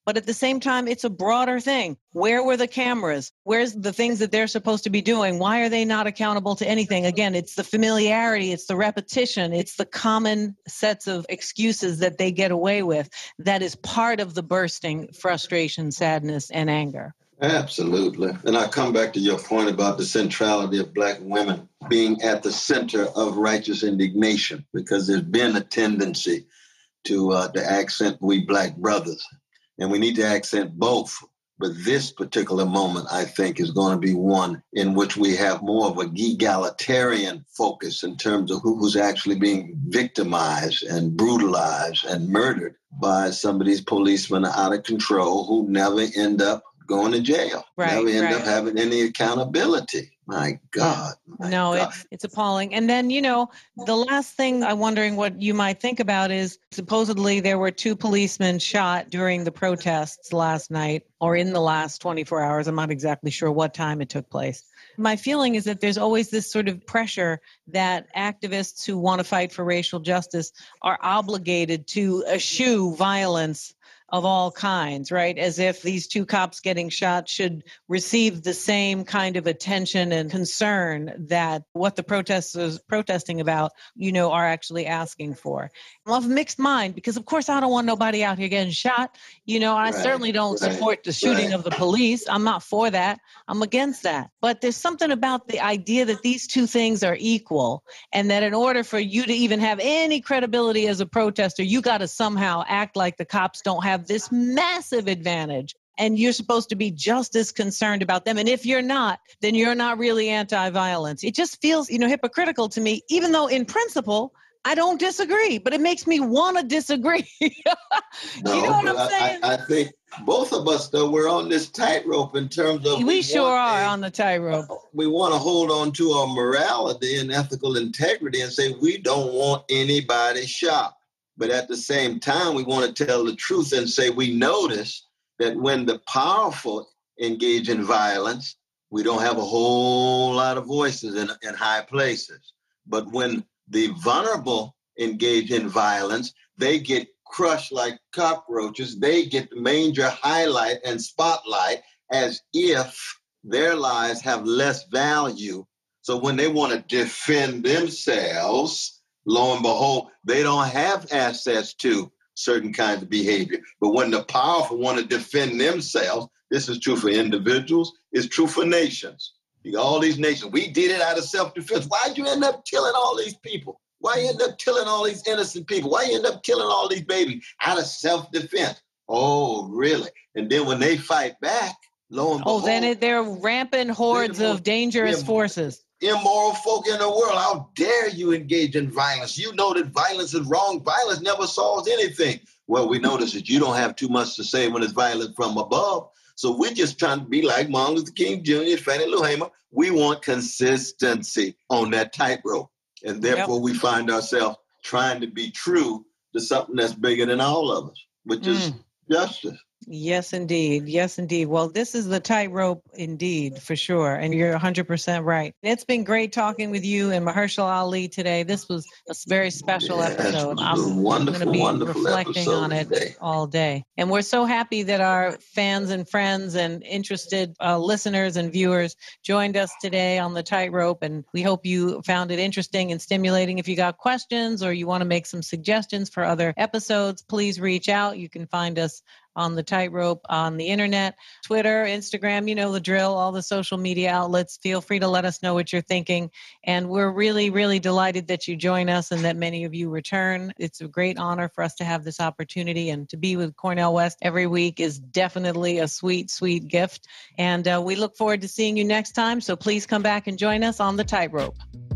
Speaker 1: But at the same time, it's a broader thing. Where were the cameras? Where's the things that they're supposed to be doing? Why are they not accountable to anything? Again, it's the familiarity, it's the repetition, it's the common sets of excuses that they get away with that is part of the bursting frustration, sadness, and anger.
Speaker 2: Absolutely. And I come back to your point about the centrality of Black women being at the center of righteous indignation, because there's been a tendency to, uh, to accent we Black brothers. And we need to accent both. But this particular moment, I think, is going to be one in which we have more of an egalitarian focus in terms of who, who's actually being victimized and brutalized and murdered by some of these policemen out of control who never end up going to jail,
Speaker 1: right,
Speaker 2: never end
Speaker 1: right.
Speaker 2: up having any accountability. My God. My
Speaker 1: no,
Speaker 2: God.
Speaker 1: It's, it's appalling. And then, you know, the last thing I'm wondering what you might think about is supposedly there were two policemen shot during the protests last night or in the last twenty-four hours. I'm not exactly sure what time it took place. My feeling is that there's always this sort of pressure that activists who want to fight for racial justice are obligated to eschew violence of all kinds, right? As if these two cops getting shot should receive the same kind of attention and concern that what the protesters protesting about, you know, are actually asking for. I'm of a mixed mind because, of course, I don't want nobody out here getting shot. You know, I
Speaker 2: Right,
Speaker 1: certainly don't
Speaker 2: right,
Speaker 1: support the shooting
Speaker 2: right.
Speaker 1: of the police. I'm not for that. I'm against that. But there's something about the idea that these two things are equal and that in order for you to even have any credibility as a protester, you got to somehow act like the cops don't have this massive advantage and you're supposed to be just as concerned about them. And if you're not, then you're not really anti-violence. It just feels, you know, hypocritical to me, even though in principle, I don't disagree, but it makes me want to disagree.
Speaker 2: No,
Speaker 1: you know what
Speaker 2: but
Speaker 1: I'm saying?
Speaker 2: I, I think both of us, though, we're on this tightrope in terms of...
Speaker 1: we,
Speaker 2: we
Speaker 1: sure
Speaker 2: want
Speaker 1: are
Speaker 2: a-
Speaker 1: on the tightrope.
Speaker 2: We want to hold on to our morality and ethical integrity and say we don't want anybody shot. But at the same time, we want to tell the truth and say we notice that when the powerful engage in violence, we don't have a whole lot of voices in, in high places. But when the vulnerable engage in violence, they get crushed like cockroaches. They get the major highlight and spotlight as if their lives have less value. So when they want to defend themselves, lo and behold, they don't have access to certain kinds of behavior. But when the powerful want to defend themselves, this is true for individuals, it's true for nations. All these nations, we did it out of self-defense. Why'd you end up killing all these people? Why you end up killing all these innocent people? Why you end up killing all these babies out of self-defense? Oh, really? And then when they fight back, lo and
Speaker 1: Oh,
Speaker 2: behold,
Speaker 1: then it, they're rampant hordes
Speaker 2: They're-
Speaker 1: of dangerous
Speaker 2: they're-
Speaker 1: forces.
Speaker 2: immoral folk in the world, how dare you engage in violence? You know that violence is wrong. Violence never solves anything. Well, we notice that you don't have too much to say when it's violent from above. So we're just trying to be like Martin Luther King Junior, Fannie Lou Hamer. We want consistency on that tightrope. And therefore,
Speaker 1: Yep.
Speaker 2: we find ourselves trying to be true to something that's bigger than all of us, which is
Speaker 1: Mm.
Speaker 2: justice.
Speaker 1: Yes, indeed. Yes, indeed. Well, this is the tightrope indeed, for sure. And you're one hundred percent right. It's been great talking with you and Mahershala Ali today. This was a very special
Speaker 2: Yes,
Speaker 1: episode.
Speaker 2: it was a
Speaker 1: I'm
Speaker 2: wonderful,
Speaker 1: going to be
Speaker 2: wonderful
Speaker 1: reflecting
Speaker 2: episode
Speaker 1: on it
Speaker 2: today.
Speaker 1: all day. And we're so happy that our fans and friends and interested uh, listeners and viewers joined us today on the tightrope. And we hope you found it interesting and stimulating. If you got questions or you want to make some suggestions for other episodes, please reach out. You can find us on the tightrope on the internet, Twitter, Instagram, you know the drill, all the social media outlets. Feel free to let us know what you're thinking. And we're really, really delighted that you join us and that many of you return. It's a great honor for us to have this opportunity, and to be with Cornel West every week is definitely a sweet, sweet gift. And uh, we look forward to seeing you next time. So please come back and join us on the tightrope.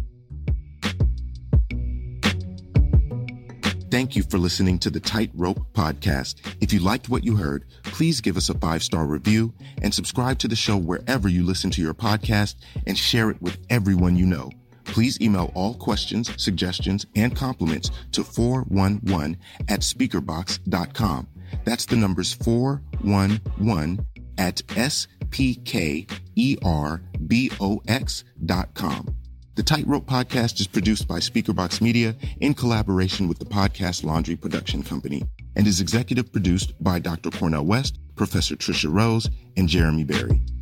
Speaker 7: Thank you for listening to the Tightrope Podcast. If you liked what you heard, please give us a five-star review and subscribe to the show wherever you listen to your podcast, and share it with everyone you know. Please email all questions, suggestions, and compliments to four one one at speakerbox dot com. That's the numbers four one one at S P K E R B O X dot com. The Tightrope Podcast is produced by Speakerbox Media in collaboration with the Podcast Laundry Production Company. and is executive produced by Doctor Cornel West, Professor Tricia Rose, and Jeremy Berry.